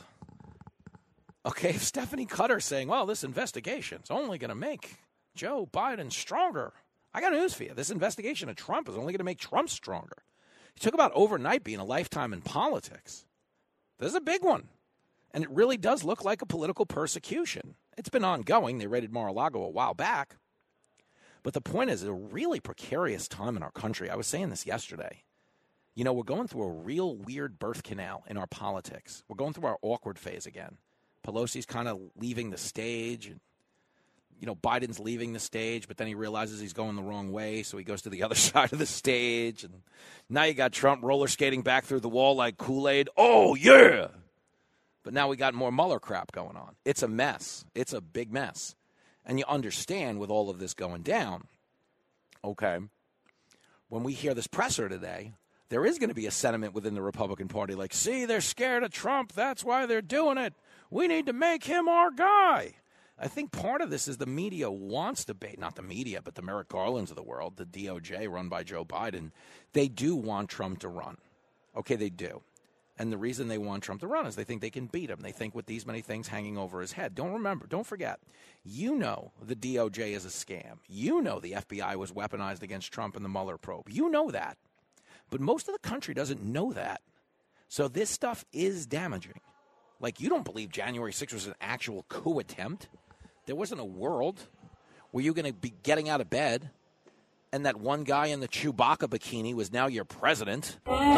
okay, of Stephanie Cutter saying, well, this investigation's only going to make Joe Biden stronger. I got news for you. This investigation of Trump is only going to make Trump stronger. He took about overnight being a lifetime in politics. This is a big one. And it really does look like a political persecution. It's been ongoing. They raided Mar-a-Lago a while back. But the point is, it's a really precarious time in our country. I was saying this yesterday. You know, we're going through a real weird birth canal in our politics. We're going through our awkward phase again. Pelosi's kind of leaving the stage, and you know, Biden's leaving the stage, but then he realizes he's going the wrong way, so he goes to the other side of the stage. And now you got Trump roller skating back through the wall like Kool-Aid. Oh, yeah! But now we got more Mueller crap going on. It's a mess. It's a big mess. And you understand with all of this going down, okay, when we hear this presser today, there is going to be a sentiment within the Republican Party like, see, they're scared of Trump. That's why they're doing it. We need to make him our guy. I think part of this is the media wants debate, not the media, but the Merrick Garlands of the world, the D O J run by Joe Biden. They do want Trump to run. Okay, they do. And the reason they want Trump to run is they think they can beat him. They think with these many things hanging over his head. Don't remember, don't forget, you know the D O J is a scam. You know the F B I was weaponized against Trump in the Mueller probe. You know that. But most of the country doesn't know that. So this stuff is damaging. Like, you don't believe January sixth was an actual coup attempt? There wasn't a world where you're going to be getting out of bed and that one guy in the Chewbacca bikini was now your president.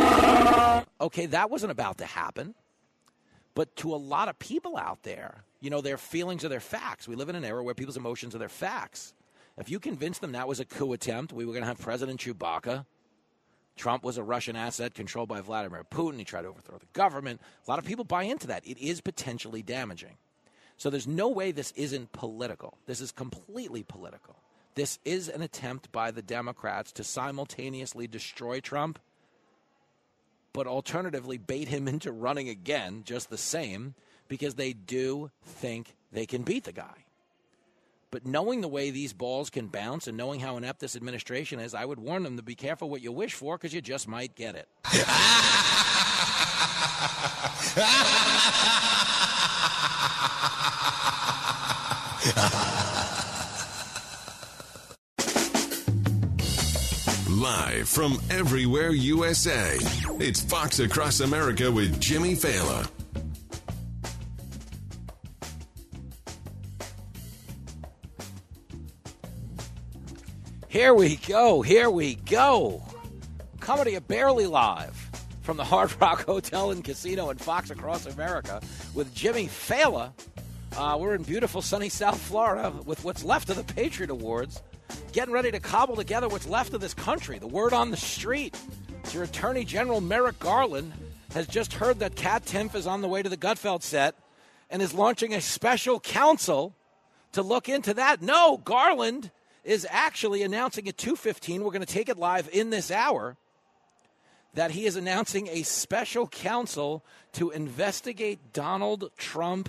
Okay, that wasn't about to happen. But to a lot of people out there, you know, their feelings are their facts. We live in an era where people's emotions are their facts. If you convince them that was a coup attempt, we were going to have President Chewbacca, Trump was a Russian asset controlled by Vladimir Putin, he tried to overthrow the government, a lot of people buy into that. It is potentially damaging. So there's no way this isn't political. This is completely political. This is an attempt by the Democrats to simultaneously destroy Trump, but alternatively bait him into running again just the same, because they do think they can beat the guy. But knowing the way these balls can bounce and knowing how inept this administration is, I would warn them to be careful what you wish for because you just might get it. Live from everywhere U S A, it's Fox Across America with Jimmy Fallon. Here we go, here we go. Coming to you barely live from the Hard Rock Hotel and Casino and Fox Across America with Jimmy Fallon. Uh, we're in beautiful sunny South Florida with what's left of the Patriot Awards, getting ready to cobble together what's left of this country. The word on the street is your Attorney General Merrick Garland has just heard that Kat Timpf is on the way to the Gutfeld set and is launching a special counsel to look into that. No, Garland is actually announcing at two fifteen, we're going to take it live in this hour, that he is announcing a special counsel to investigate Donald Trump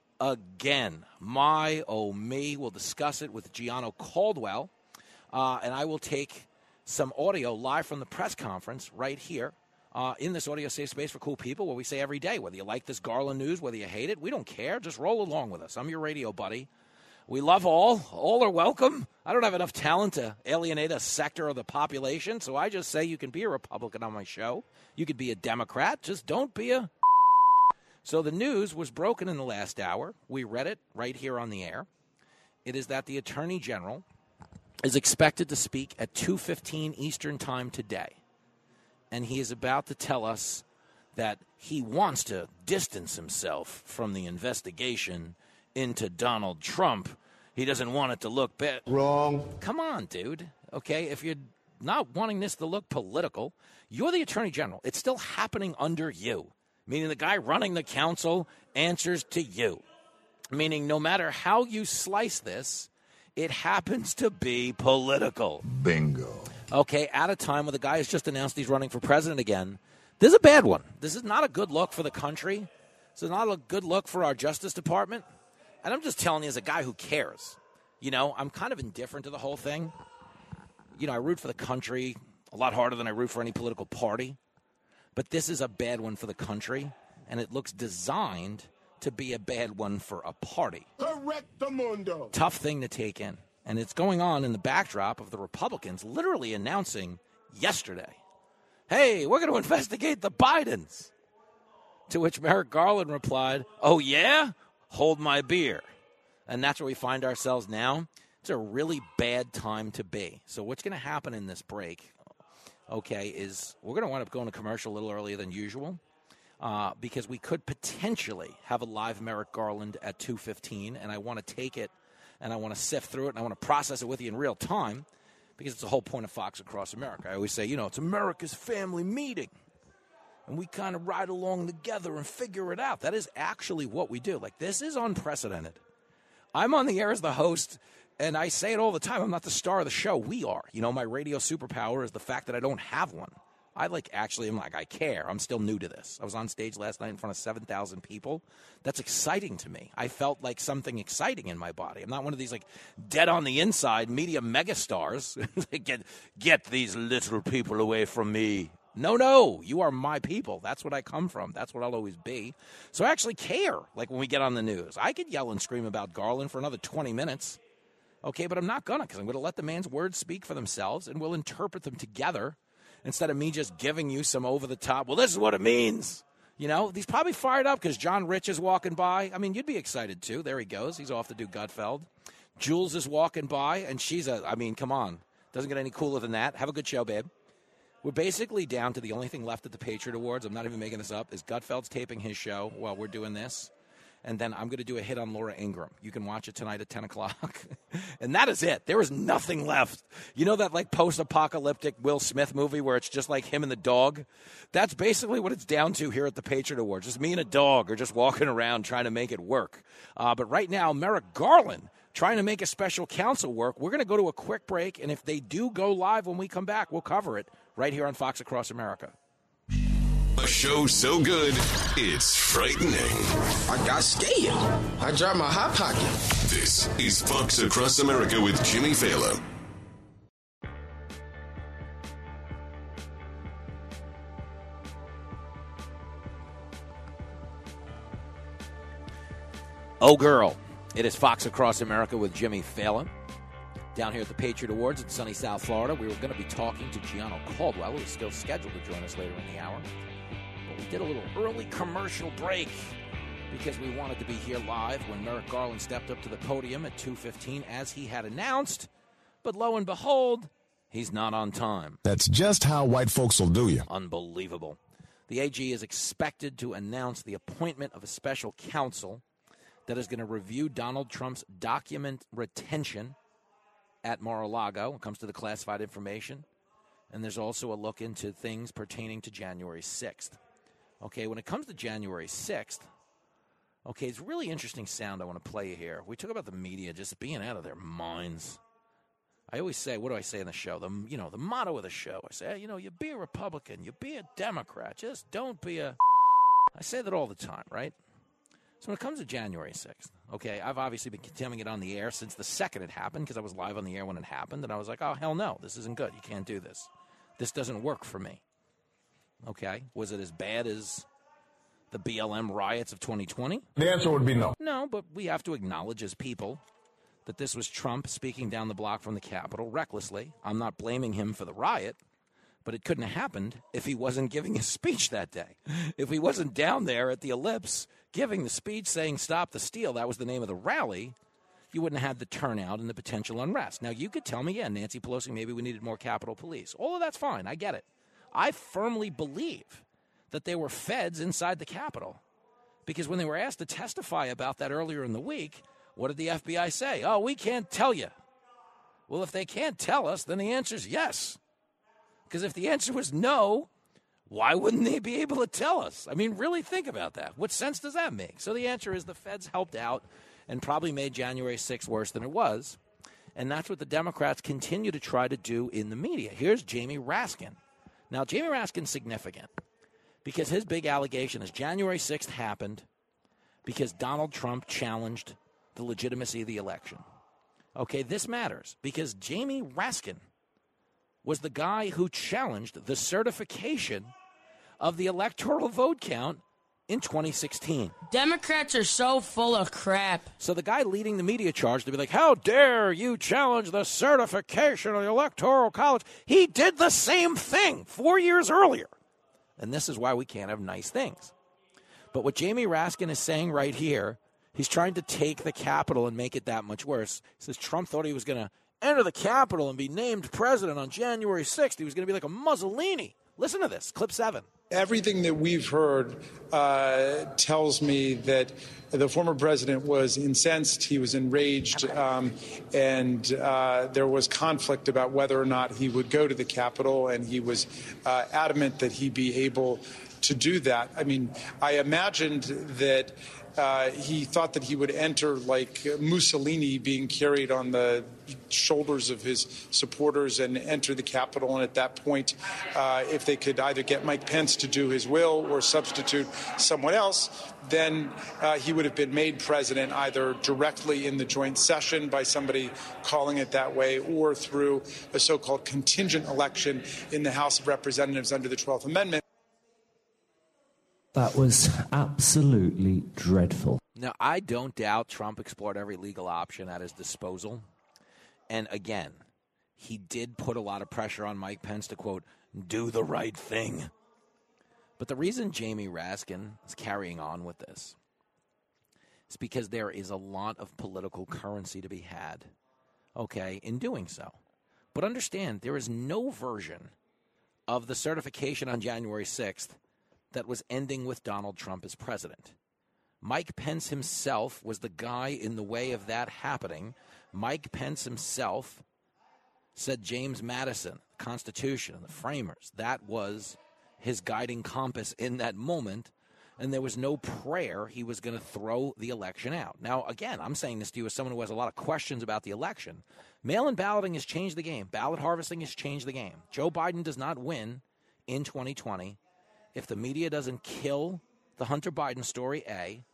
again. My, oh me. We'll discuss it with Gianno Caldwell, uh, and I will take some audio live from the press conference right here uh, in this audio safe space for cool people where we say every day, whether you like this Garland news, whether you hate it, we don't care. Just roll along with us. I'm your radio buddy. We love all. All are welcome. I don't have enough talent to alienate a sector of the population, so I just say you can be a Republican on my show. You could be a Democrat. Just don't be a... So the news was broken in the last hour. We read it right here on the air. It is that the Attorney General is expected to speak at two fifteen Eastern Time today. And he is about to tell us that he wants to distance himself from the investigation into Donald Trump. He doesn't want it to look bad. Wrong. Come on, dude. Okay, if you're not wanting this to look political, you're the Attorney General. It's still happening under you, meaning the guy running the council answers to you, meaning no matter how you slice this, it happens to be political. Bingo. Okay, at a time where the guy has just announced he's running for president again, this is a bad one. This is not a good look for the country. This is not a good look for our Justice Department. And I'm just telling you as a guy who cares. You know, I'm kind of indifferent to the whole thing. You know, I root for the country a lot harder than I root for any political party. But this is a bad one for the country, and it looks designed to be a bad one for a party. Correctamundo. Tough thing to take in. And it's going on in the backdrop of the Republicans literally announcing yesterday, hey, we're going to investigate the Bidens. To which Merrick Garland replied, oh, yeah? Hold my beer. And that's where we find ourselves now. It's a really bad time to be. So what's going to happen in this break, okay, is we're going to wind up going to commercial a little earlier than usual uh, because we could potentially have a live Merrick Garland at two fifteen, and I want to take it and I want to sift through it and I want to process it with you in real time because it's the whole point of Fox Across America. I always say, you know, it's America's family meeting. And we kind of ride along together and figure it out. That is actually what we do. Like, this is unprecedented. I'm on the air as the host, and I say it all the time. I'm not the star of the show. We are. You know, my radio superpower is the fact that I don't have one. I, like, actually am like, I care. I'm still new to this. I was on stage last night in front of seven thousand people. That's exciting to me. I felt like something exciting in my body. I'm not one of these, like, dead on the inside media megastars. get, get these little people away from me. No, no, you are my people. That's what I come from. That's what I'll always be. So I actually care, like when we get on the news. I could yell and scream about Garland for another twenty minutes, okay, but I'm not going to because I'm going to let the man's words speak for themselves, and we'll interpret them together instead of me just giving you some over-the-top, well, this is what it means. You know, he's probably fired up because John Rich is walking by. I mean, you'd be excited, too. There he goes. He's off to do Gutfeld. Jules is walking by, and she's a, I mean, come on. Doesn't get any cooler than that. Have a good show, babe. We're basically down to the only thing left at the Patriot Awards. I'm not even making this up. Is Gutfeld's taping his show while we're doing this. And then I'm going to do a hit on Laura Ingraham. You can watch it tonight at ten o'clock. And that is it. There is nothing left. You know that like post-apocalyptic Will Smith movie where it's just like him and the dog? That's basically what it's down to here at the Patriot Awards. Just me and a dog are just walking around trying to make it work. Uh, but right now, Merrick Garland trying to make a special counsel work. We're going to go to a quick break. And if they do go live when we come back, we'll cover it right here on Fox Across America. A show so good, it's frightening. I got scared. I dropped my hot pocket. This is Fox Across America with Jimmy Failla. Oh, girl. It is Fox Across America with Jimmy Failla. Down here at the Patriot Awards in sunny South Florida, we were going to be talking to Gianno Caldwell, who is still scheduled to join us later in the hour. But we did a little early commercial break because we wanted to be here live when Merrick Garland stepped up to the podium at two fifteen, as he had announced. But lo and behold, he's not on time. That's just how white folks will do you. Unbelievable. The A G is expected to announce the appointment of a special counsel that is going to review Donald Trump's document retention at Mar-a-Lago when it comes to the classified information. And there's also a look into things pertaining to January sixth. Okay, when it comes to January sixth, okay, it's really interesting sound I want to play you here. We talk about the media just being out of their minds. I always say, what do I say in the show? The you know, the motto of the show. I say, hey, you know, you be a Republican, you be a Democrat, just don't be a... I say that all the time, right? So when it comes to January sixth, okay, I've obviously been condemning it on the air since the second it happened because I was live on the air when it happened, and I was like, oh, hell no, this isn't good. You can't do this. This doesn't work for me. Okay, was it as bad as the B L M riots of twenty twenty? The answer would be no. No, but we have to acknowledge as people that this was Trump speaking down the block from the Capitol recklessly. I'm not blaming him for the riot, but it couldn't have happened if he wasn't giving his speech that day. If he wasn't down there at the Ellipse giving the speech saying stop the steal, that was the name of the rally, you wouldn't have had the turnout and the potential unrest. Now, you could tell me, yeah, Nancy Pelosi, maybe we needed more Capitol Police. All of that's fine. I get it. I firmly believe that there were feds inside the Capitol because when they were asked to testify about that earlier in the week, what did the F B I say? Oh, we can't tell you. Well, if they can't tell us, then the answer is yes. Because if the answer was no, why wouldn't they be able to tell us? I mean, really think about that. What sense does that make? So the answer is the feds helped out and probably made January sixth worse than it was. And that's what the Democrats continue to try to do in the media. Here's Jamie Raskin. Now, Jamie Raskin's significant because his big allegation is January sixth happened because Donald Trump challenged the legitimacy of the election. Okay, this matters because Jamie Raskin was the guy who challenged the certification of the electoral vote count in twenty sixteen. Democrats are so full of crap. So the guy leading the media charge to be like, how dare you challenge the certification of the Electoral College? He did the same thing four years earlier. And this is why we can't have nice things. But what Jamie Raskin is saying right here, he's trying to take the Capitol and make it that much worse. He says Trump thought he was going to enter the Capitol and be named president on January sixth. He was going to be like a Mussolini. Listen to this, clip seven. Everything that we've heard uh, tells me that the former president was incensed, he was enraged, um, and uh, there was conflict about whether or not he would go to the Capitol, and he was uh, adamant that he be able to do that. I mean, I imagined that Uh, he thought that he would enter like Mussolini, being carried on the shoulders of his supporters and enter the Capitol. And at that point, uh, if they could either get Mike Pence to do his will or substitute someone else, then uh, he would have been made president either directly in the joint session by somebody calling it that way or through a so-called contingent election in the House of Representatives under the twelfth Amendment. That was absolutely dreadful. Now, I don't doubt Trump explored every legal option at his disposal. And again, he did put a lot of pressure on Mike Pence to, quote, do the right thing. But the reason Jamie Raskin is carrying on with this is because there is a lot of political currency to be had, okay, in doing so. But understand, there is no version of the certification on January sixth that was ending with Donald Trump as president. Mike Pence himself was the guy in the way of that happening. Mike Pence himself said James Madison, the Constitution, and the framers, that was his guiding compass in that moment, and there was no prayer he was going to throw the election out. Now, again, I'm saying this to you as someone who has a lot of questions about the election. Mail-in balloting has changed the game. Ballot harvesting has changed the game. Joe Biden does not win in twenty twenty if the media doesn't kill the Hunter Biden story, A,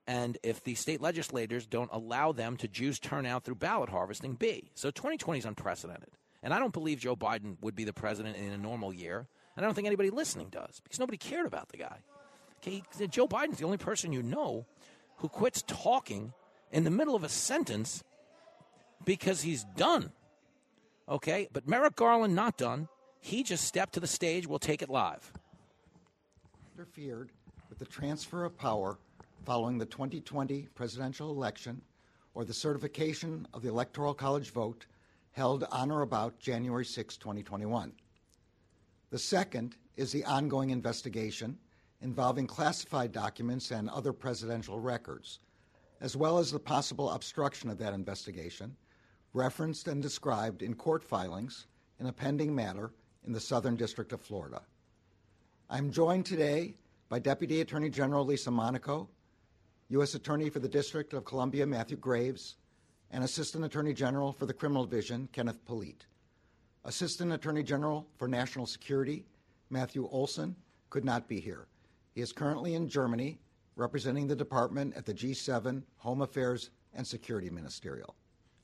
and if the state legislators don't allow them to juice turnout through ballot harvesting, B. So twenty twenty is unprecedented. And I don't believe Joe Biden would be the president in a normal year. And I don't think anybody listening does, because nobody cared about the guy. Okay, Joe Biden's the only person you know who quits talking in the middle of a sentence because he's done. Okay, but Merrick Garland not done. He just stepped to the stage. We'll take it live. Interfered with the transfer of power following the twenty twenty presidential election or the certification of the Electoral College vote held on or about January sixth, twenty twenty-one. The second is the ongoing investigation involving classified documents and other presidential records, as well as the possible obstruction of that investigation, referenced and described in court filings in a pending matter in the Southern District of Florida. I'm joined today by Deputy Attorney General Lisa Monaco, U S Attorney for the District of Columbia Matthew Graves, and Assistant Attorney General for the Criminal Division Kenneth Polite. Assistant Attorney General for National Security Matthew Olson could not be here. He is currently in Germany representing the department at the G seven Home Affairs and Security Ministerial.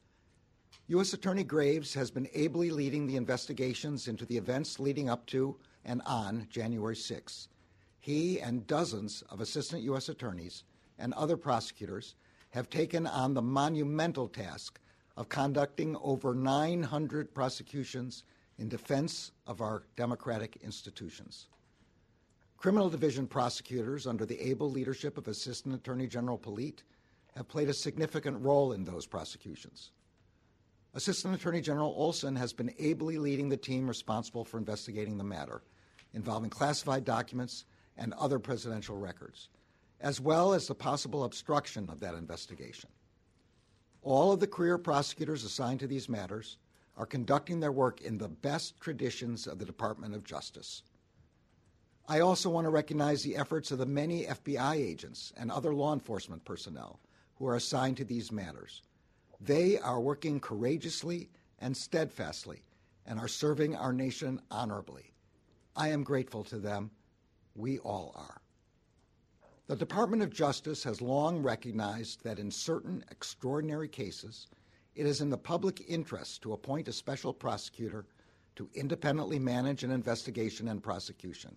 U S Attorney Graves has been ably leading the investigations into the events leading up to and on January sixth. He and dozens of Assistant U S Attorneys and other prosecutors have taken on the monumental task of conducting over nine hundred prosecutions in defense of our democratic institutions. Criminal Division prosecutors, under the able leadership of Assistant Attorney General Polite, have played a significant role in those prosecutions. Assistant Attorney General Olson has been ably leading the team responsible for investigating the matter, involving classified documents and other presidential records, as well as the possible obstruction of that investigation. All of the career prosecutors assigned to these matters are conducting their work in the best traditions of the Department of Justice. I also want to recognize the efforts of the many F B I agents and other law enforcement personnel who are assigned to these matters. They are working courageously and steadfastly and are serving our nation honorably. I am grateful to them. We all are. The Department of Justice has long recognized that in certain extraordinary cases, it is in the public interest to appoint a special prosecutor to independently manage an investigation and prosecution.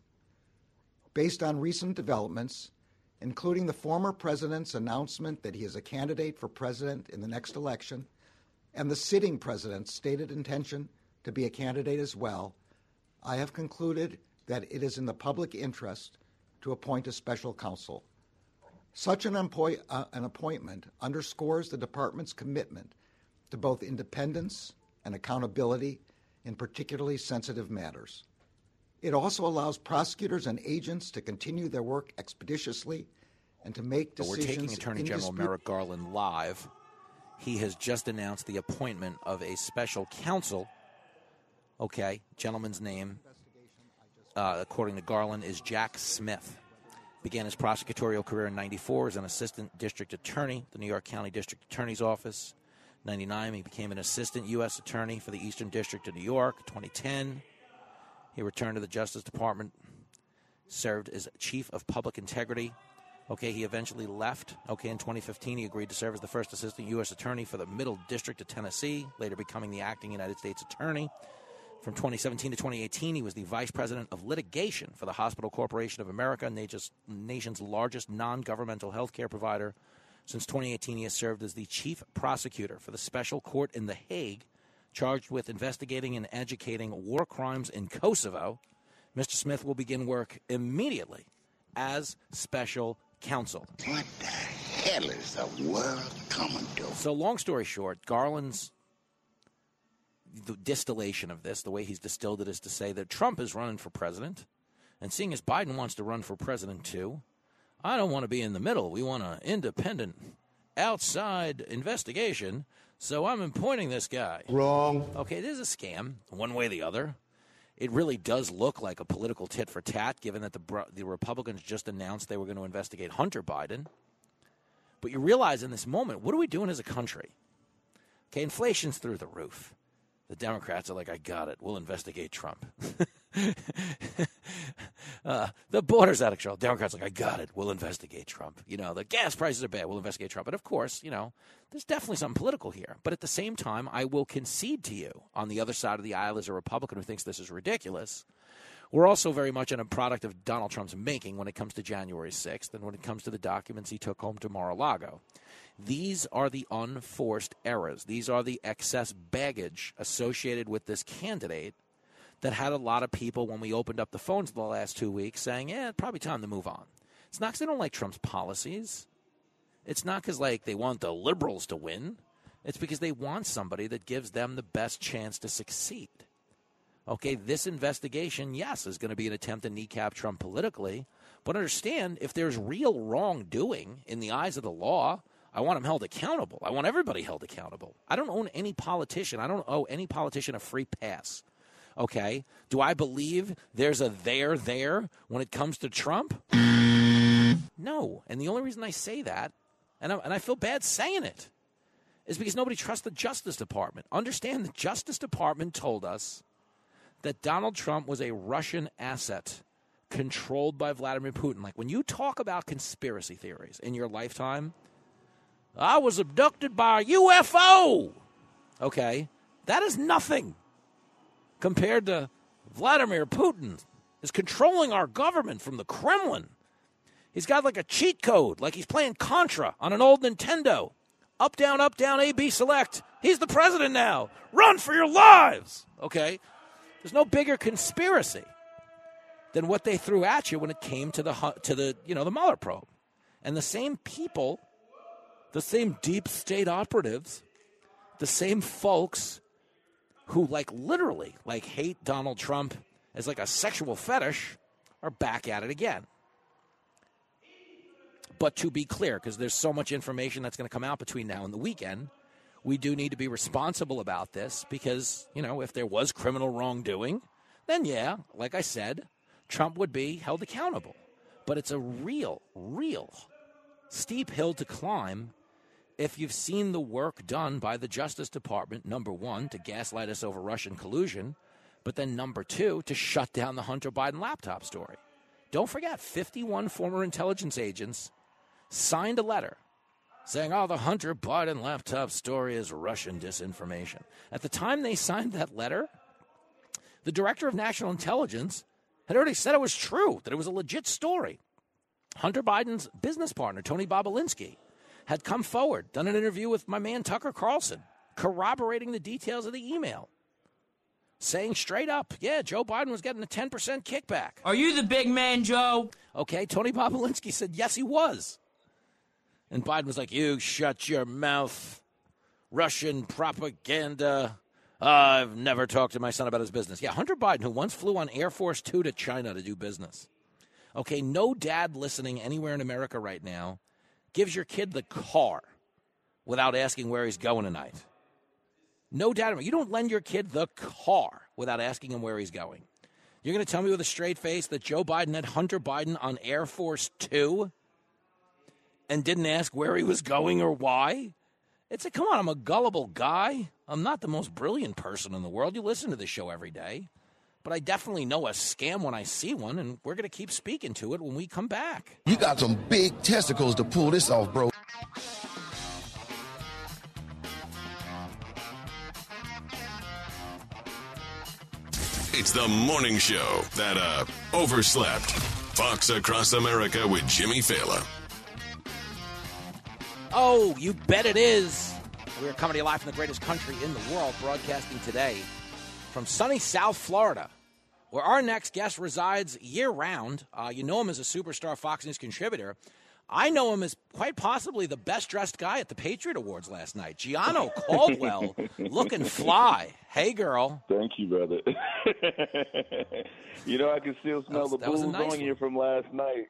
Based on recent developments, including the former president's announcement that he is a candidate for president in the next election, and the sitting president's stated intention to be a candidate as well, I have concluded that it is in the public interest to appoint a special counsel. Such an, employ, uh, an appointment underscores the department's commitment to both independence and accountability in particularly sensitive matters. It also allows prosecutors and agents to continue their work expeditiously and to make decisions. But we're taking Attorney General dispute- Merrick Garland live. He has just announced the appointment of a special counsel. Okay, gentleman's name, uh, according to Garland, is Jack Smith. Began his prosecutorial career in ninety-four as an assistant district attorney, the New York County District Attorney's Office. ninety-nine, he became an assistant U S attorney for the Eastern District of New York. twenty ten, he returned to the Justice Department, served as chief of public integrity. Okay, he eventually left. Okay, in twenty fifteen, he agreed to serve as the first assistant U S attorney for the Middle District of Tennessee, later becoming the acting United States attorney. From twenty seventeen to twenty eighteen, he was the vice president of litigation for the Hospital Corporation of America, nation's largest non-governmental health care provider. Since twenty eighteen, he has served as the chief prosecutor for the special court in The Hague, charged with investigating and educating war crimes in Kosovo. Mister Smith will begin work immediately as special counsel. What the hell is the world coming to? So long story short, Garland's the distillation of this, the way he's distilled it, is to say that Trump is running for president, and seeing as Biden wants to run for president too, I don't want to be in the middle. We want an independent, outside investigation, so I'm appointing this guy. Wrong. Okay, this is a scam, one way or the other. It really does look like a political tit for tat, given that the the Republicans just announced they were going to investigate Hunter Biden. But you realize in this moment, what are we doing as a country? Okay, inflation's through the roof. The Democrats are like, I got it. We'll investigate Trump. uh, the border's out of control. Democrats are like, I got it. We'll investigate Trump. You know, the gas prices are bad. We'll investigate Trump. But, of course, you know, there's definitely something political here. But at the same time, I will concede to you on the other side of the aisle as a Republican who thinks this is ridiculous. We're also very much in a product of Donald Trump's making when it comes to January sixth and when it comes to the documents he took home to Mar-a-Lago. These are the unforced errors. These are the excess baggage associated with this candidate that had a lot of people, when we opened up the phones the last two weeks, saying, yeah, it's probably time to move on. It's not because they don't like Trump's policies. It's not because, like, they want the liberals to win. It's because they want somebody that gives them the best chance to succeed. Okay, this investigation, yes, is going to be an attempt to kneecap Trump politically. But understand, if there's real wrongdoing in the eyes of the law, I want him held accountable. I want everybody held accountable. I don't own any politician. I don't owe any politician a free pass. Okay? Do I believe there's a there there when it comes to Trump? No. And the only reason I say that, and I, and I feel bad saying it, is because nobody trusts the Justice Department. Understand, the Justice Department told us that Donald Trump was a Russian asset controlled by Vladimir Putin. Like, when you talk about conspiracy theories in your lifetime, I was abducted by a U F O. Okay, that is nothing compared to Vladimir Putin is controlling our government from the Kremlin. He's got like a cheat code, like he's playing Contra on an old Nintendo. Up, down, up, down, A, B, select. He's the president now. Run for your lives. Okay, there's no bigger conspiracy than what they threw at you when it came to the to the you know the Mueller probe, and the same people. The same deep state operatives, the same folks who, like, literally, like, hate Donald Trump as, like, a sexual fetish are back at it again. But to be clear, because there's so much information that's going to come out between now and the weekend, we do need to be responsible about this because, you know, if there was criminal wrongdoing, then, yeah, like I said, Trump would be held accountable. But it's a real, real steep hill to climb if you've seen the work done by the Justice Department, number one, to gaslight us over Russian collusion, but then number two, to shut down the Hunter Biden laptop story. Don't forget, fifty-one former intelligence agents signed a letter saying, oh, the Hunter Biden laptop story is Russian disinformation. At the time they signed that letter, the Director of National Intelligence had already said it was true, that it was a legit story. Hunter Biden's business partner, Tony Bobulinski, had come forward, done an interview with my man Tucker Carlson, corroborating the details of the email, saying straight up, yeah, Joe Biden was getting a ten percent kickback. Are you the big man, Joe? Okay, Tony Bobulinski said, yes, he was. And Biden was like, you shut your mouth. Russian propaganda. Uh, I've never talked to my son about his business. Yeah, Hunter Biden, who once flew on Air Force Two to China to do business. Okay, no dad listening anywhere in America right now gives your kid the car without asking where he's going tonight. No doubt. You don't lend your kid the car without asking him where he's going. You're going to tell me with a straight face that Joe Biden had Hunter Biden on Air Force Two and didn't ask where he was going or why? It's a, come on, I'm a gullible guy. I'm not the most brilliant person in the world. You listen to this show every day. But I definitely know a scam when I see one, and we're going to keep speaking to it when we come back. You got some big testicles to pull this off, bro. It's the morning show that, uh, overslept. Fox Across America with Jimmy Fallon. Oh, you bet it is. We're coming to you live from the greatest country in the world, broadcasting today from sunny South Florida, where our next guest resides year-round. Uh, you know him as a superstar Fox News contributor. I know him as quite possibly the best-dressed guy at the Patriot Awards last night. Gianno Caldwell, looking fly. Hey, girl. Thank you, brother. You know, I can still smell was, the booze nice on you from last night.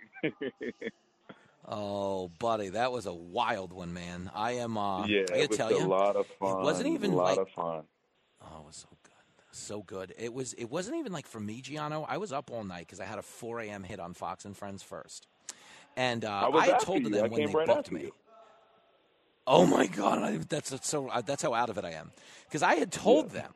Oh, buddy, that was a wild one, man. I am, uh, yeah, I it was tell a you, lot of fun. It wasn't even a lot like, of fun. Oh, it was so good. So good. It was. It wasn't even like for me, Gianno. I was up all night because I had a four a.m. hit on Fox and Friends first. And uh, I, was I had after told you. them I when came they right booked after me. You. Oh, my God. I, that's, that's, so, uh, that's how out of it I am. Because I had told yeah. them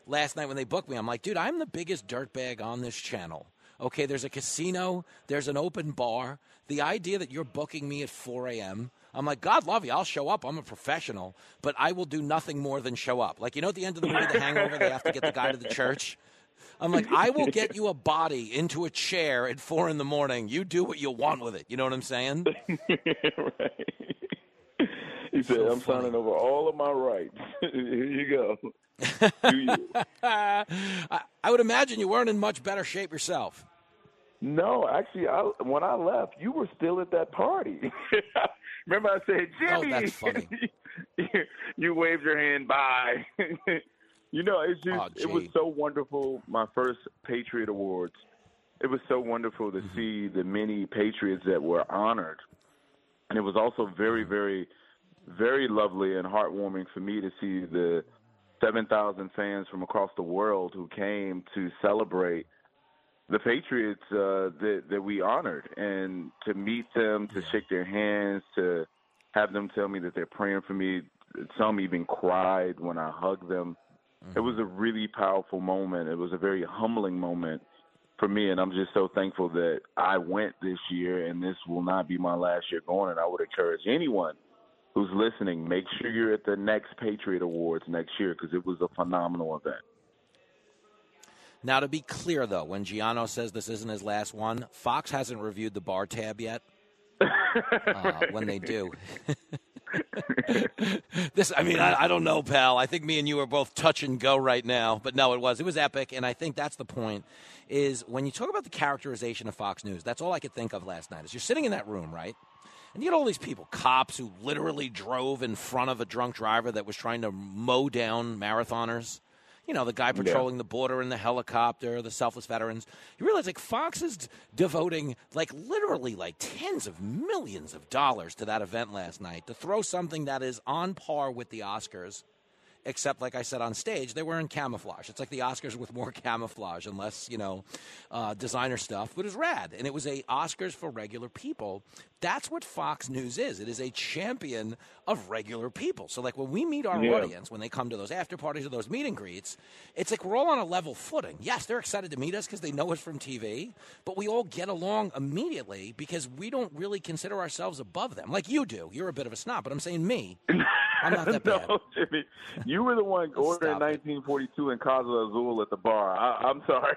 last night when they booked me. I'm like, dude, I'm the biggest dirtbag on this channel. Okay, there's a casino. There's an open bar. The idea that you're booking me at four a.m., I'm like, God love you. I'll show up. I'm a professional. But I will do nothing more than show up. Like, you know at the end of the movie, The Hangover, they have to get the guy to the church? I'm like, I will get you a body into a chair at four in the morning. You do what you want with it. You know what I'm saying? Right. He said, so I'm funny. Signing over all of my rights. Here you go. Do you. I, I would imagine you weren't in much better shape yourself. No, actually, I, when I left, you were still at that party. Remember I said, Jimmy, oh, that's funny. You waved your hand bye. You know, it's just, oh, it was so wonderful. My first Patriot Awards, it was so wonderful to mm-hmm. see the many Patriots that were honored. And it was also very, very, very lovely and heartwarming for me to see the seven thousand fans from across the world who came to celebrate the Patriots uh, that, that we honored, and to meet them, to shake their hands, to have them tell me that they're praying for me. Some even cried when I hugged them. Mm-hmm. It was a really powerful moment. It was a very humbling moment for me, and I'm just so thankful that I went this year, and this will not be my last year going. And I would encourage anyone who's listening, make sure you're at the next Patriot Awards next year, because it was a phenomenal event. Now, to be clear, though, when Gianno says this isn't his last one, Fox hasn't reviewed the bar tab yet. uh, when they do. this, I mean, I, I don't know, pal. I think me and you are both touch and go right now. But no, it was. It was epic, and I think that's the point, is when you talk about the characterization of Fox News, that's all I could think of last night, is you're sitting in that room, right? And you get all these people, cops who literally drove in front of a drunk driver that was trying to mow down marathoners. You know, the guy patrolling yeah. the border in the helicopter, the selfless veterans. You realize, like, Fox is d- devoting, like, literally, like, tens of millions of dollars to that event last night to throw something that is on par with the Oscars, except, like I said, on stage, they were in camouflage. It's like the Oscars with more camouflage and less, you know, uh, designer stuff. But it was rad. And it was a Oscars for regular people. That's what Fox News is. It is a champion of regular people. So, like, when we meet our yeah. audience, when they come to those after parties or those meet and greets, it's like we're all on a level footing. Yes, they're excited to meet us because they know us from T V, but we all get along immediately because we don't really consider ourselves above them. Like you do. You're a bit of a snob, but I'm saying me. I'm not that no, bad. Jimmy, you were the one ordering nineteen forty-two in Casa Azul at the bar. I, I'm sorry.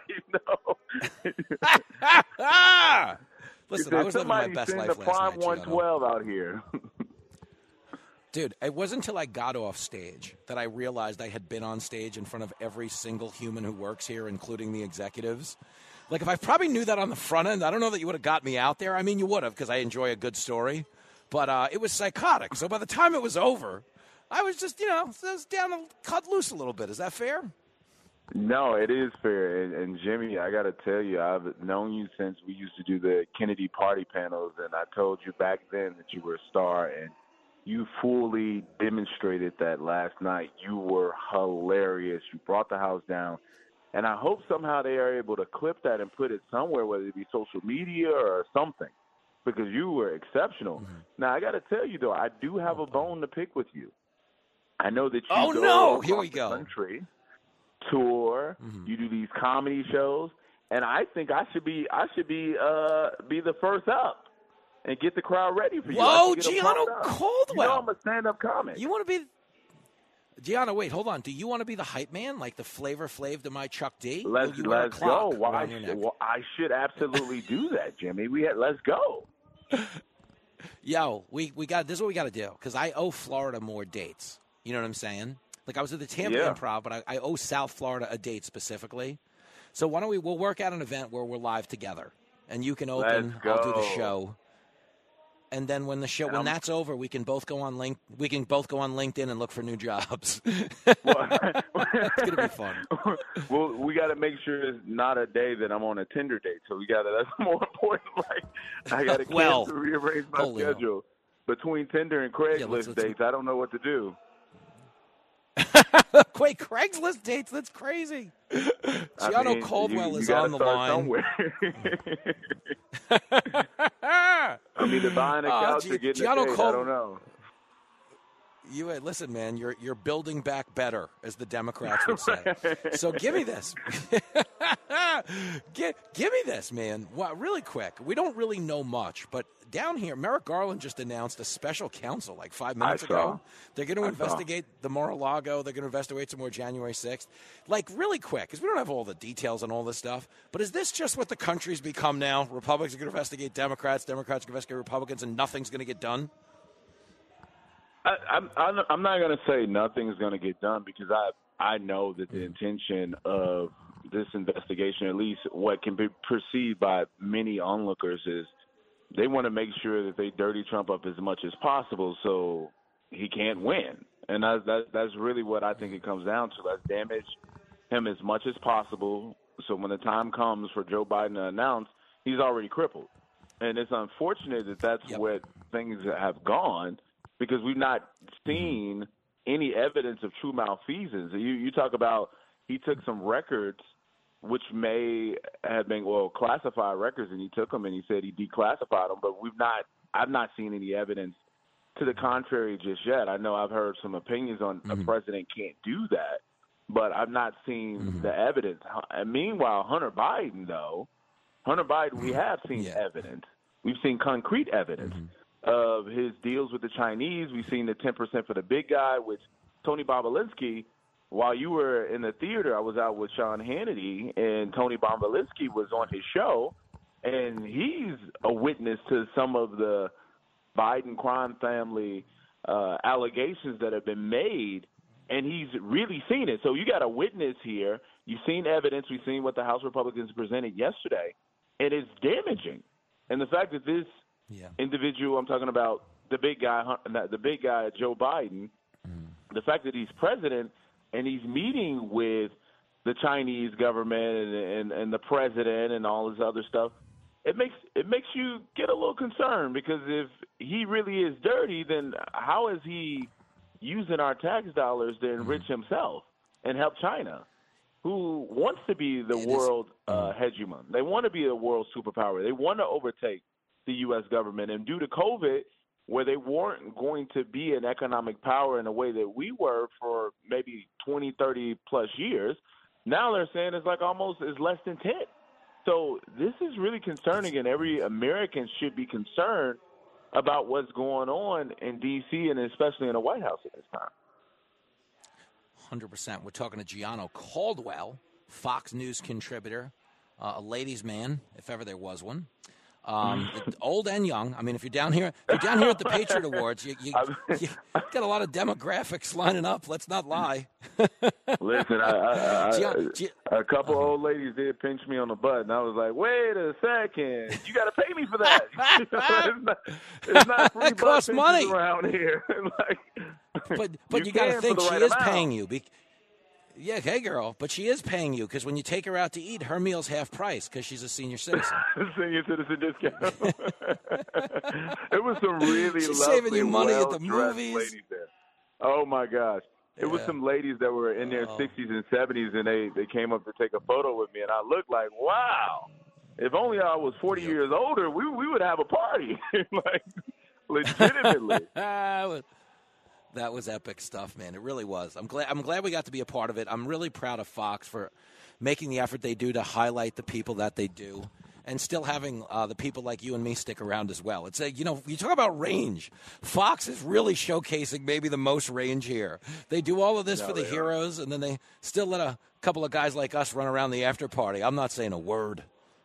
No. Listen, I was living my best life last night. Somebody send the Prime one twelve out here. Dude, it wasn't until I got off stage that I realized I had been on stage in front of every single human who works here, including the executives. Like, if I probably knew that on the front end, I don't know that you would have got me out there. I mean, you would have, because I enjoy a good story. But uh, it was psychotic. So by the time it was over, I was just, you know, I was down and cut loose a little bit. Is that fair? No, it is fair. And, and Jimmy, I got to tell you, I've known you since we used to do the Kennedy party panels, and I told you back then that you were a star, and you fully demonstrated that last night. You were hilarious. You brought the house down. And I hope somehow they are able to clip that and put it somewhere, whether it be social media or something, because you were exceptional. Mm-hmm. Now, I got to tell you, though, I do have a bone to pick with you. I know that you oh, go no. Here we go. country, tour, mm-hmm. you do these comedy shows, and I think I should be I should be uh, be the first up and get the crowd ready for you. Whoa, Gianno Caldwell. You know I'm a stand-up comic. You want to be – Gianno, wait, hold on. Do you want to be the hype man, like the Flavor Flav to my Chuck D? Let's, let's go. Why well, should, well, I should absolutely do that, Jimmy. We had, Let's go. Yo, we, we got – this is what we got to do, because I owe Florida more dates. You know what I'm saying? Like, I was at the Tampa yeah. Improv, but I, I owe South Florida a date specifically. So why don't we – we'll work out an event where we're live together, and you can open – I'll do the show. And then when the show, when that's over, we can both go on link. We can both go on LinkedIn and look for new jobs. It's gonna be fun. Well, we got to make sure it's not a day that I'm on a Tinder date. So we got to. That's more important. Like I got to well, rearrange my schedule hell. between Tinder and Craigslist yeah, let's, let's, dates. I don't know what to do. Wait, Craigslist dates? That's crazy. Gianno I mean, Caldwell you, you is on the line. I mean, to buying a couch uh, or getting Gianno a date, Cald- I don't know. You listen, man. You're you're building back better, as the Democrats would say. So give me this. give, give me this, man. Well, really quick. We don't really know much, but down here, Merrick Garland just announced a special counsel like five minutes ago. They're going to investigate the Mar-a-Lago. They're going to investigate some more January sixth. Like, really quick, because we don't have all the details on all this stuff. But is this just what the country's become now? Republicans are going to investigate Democrats. Democrats are going to investigate Republicans, and nothing's going to get done? I, I'm, I'm not going to say nothing's going to get done because I I know that the intention of this investigation, at least what can be perceived by many onlookers, is they want to make sure that they dirty Trump up as much as possible so he can't win. And that's, that, that's really what I think it comes down to. Let's damage him as much as possible so when the time comes for Joe Biden to announce, he's already crippled. And it's unfortunate that that's yep. what things have gone, because we've not seen any evidence of true malfeasance. You, you talk about he took some records which may have been, well, classified records, and he took them and he said he declassified them, but we've not, I've not seen any evidence to the contrary just yet. I know I've heard some opinions on mm-hmm. a president can't do that, but I've not seen mm-hmm. the evidence. And meanwhile, Hunter Biden, though, Hunter Biden, we have seen yeah. evidence. We've seen concrete evidence. Mm-hmm. of his deals with the Chinese. We've seen the ten percent for the big guy, which Tony Bobulinski, while you were in the theater, I was out with Sean Hannity, and Tony Bobulinski was on his show, and he's a witness to some of the Biden crime family uh, allegations that have been made, and he's really seen it. So you got a witness here. You've seen evidence. We've seen what the House Republicans presented yesterday, and it's damaging. And the fact that this Yeah. individual, I'm talking about the big guy, the big guy, Joe Biden, mm. the fact that he's president and he's meeting with the Chinese government and, and, and the president and all this other stuff, it makes it makes you get a little concerned, because if he really is dirty, then how is he using our tax dollars to enrich mm. himself and help China, who wants to be the it world uh, hegemon? They want to be a world superpower. They want to overtake the U S government. And due to COVID, where they weren't going to be an economic power in the way that we were for maybe twenty, thirty plus years, now they're saying it's like almost is less than ten. So this is really concerning, and every American should be concerned about what's going on in D C and especially in the White House at this time. one hundred percent. We're talking to Gianno Caldwell, Fox News contributor, uh, a ladies' man, if ever there was one. Um, old and young. I mean, if you're down here, if you're down here at the Patriot Awards, you, you, you got a lot of demographics lining up. Let's not lie. Listen, I, I, I, Gian, Gian, a couple uh, old ladies did pinch me on the butt, and I was like, "Wait a second, you got to pay me for that. it's not, it's not free it costs money around here." like, but but you, you got to think she right is amount. paying you. Be- Yeah, hey, girl, but she is paying you, because when you take her out to eat, her meal's half price because she's a senior citizen. Senior citizen discount. It was some really she's lovely, saving you money at the movies. Ladies there. Oh, my gosh. It yeah. was some ladies that were in their oh. sixties and seventies, and they, they came up to take a photo with me, and I looked like, wow, if only I was forty yep. years older, we we would have a party. like, legitimately. That was epic stuff, man. It really was. I'm glad I'm glad we got to be a part of it. I'm really proud of Fox for making the effort they do to highlight the people that they do, and still having uh, the people like you and me stick around as well. It's a, you know, you talk about range. Fox is really showcasing maybe the most range here. They do all of this no, for the heroes, are. and then they still let a couple of guys like us run around the after party. I'm not saying a word.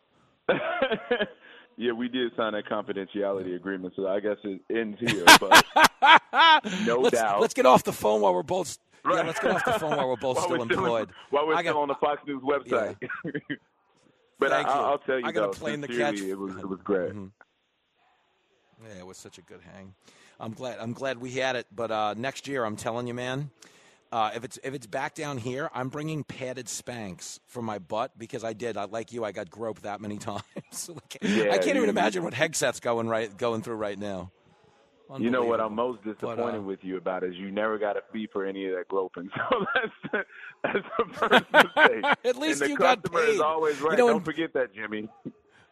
Yeah, we did sign a confidentiality agreement, so I guess it ends here. But no let's, doubt. Let's get off the phone while we're both. Right. Yeah, let's get off the phone while we're both while still we're employed. Still, while we're I still got, on the Fox News website. Yeah. but Thank I, you. I'll tell you, I got though, a plane to sincerely, catch. It was it was great. Mm-hmm. Yeah, it was such a good hang. I'm glad. I'm glad we had it. But uh, next year, I'm telling you, man. Uh, if it's if it's back down here, I'm bringing padded Spanx for my butt, because I did. I, like you, I got groped that many times. like, yeah, I can't you, even imagine what Hegseth's going right going through right now. You know what I'm most disappointed but, uh, with you about is you never got a fee for any of that groping. So that's that's the first mistake. At least and the you got customer paid. is always right. You know, Don't when, forget that, Jimmy.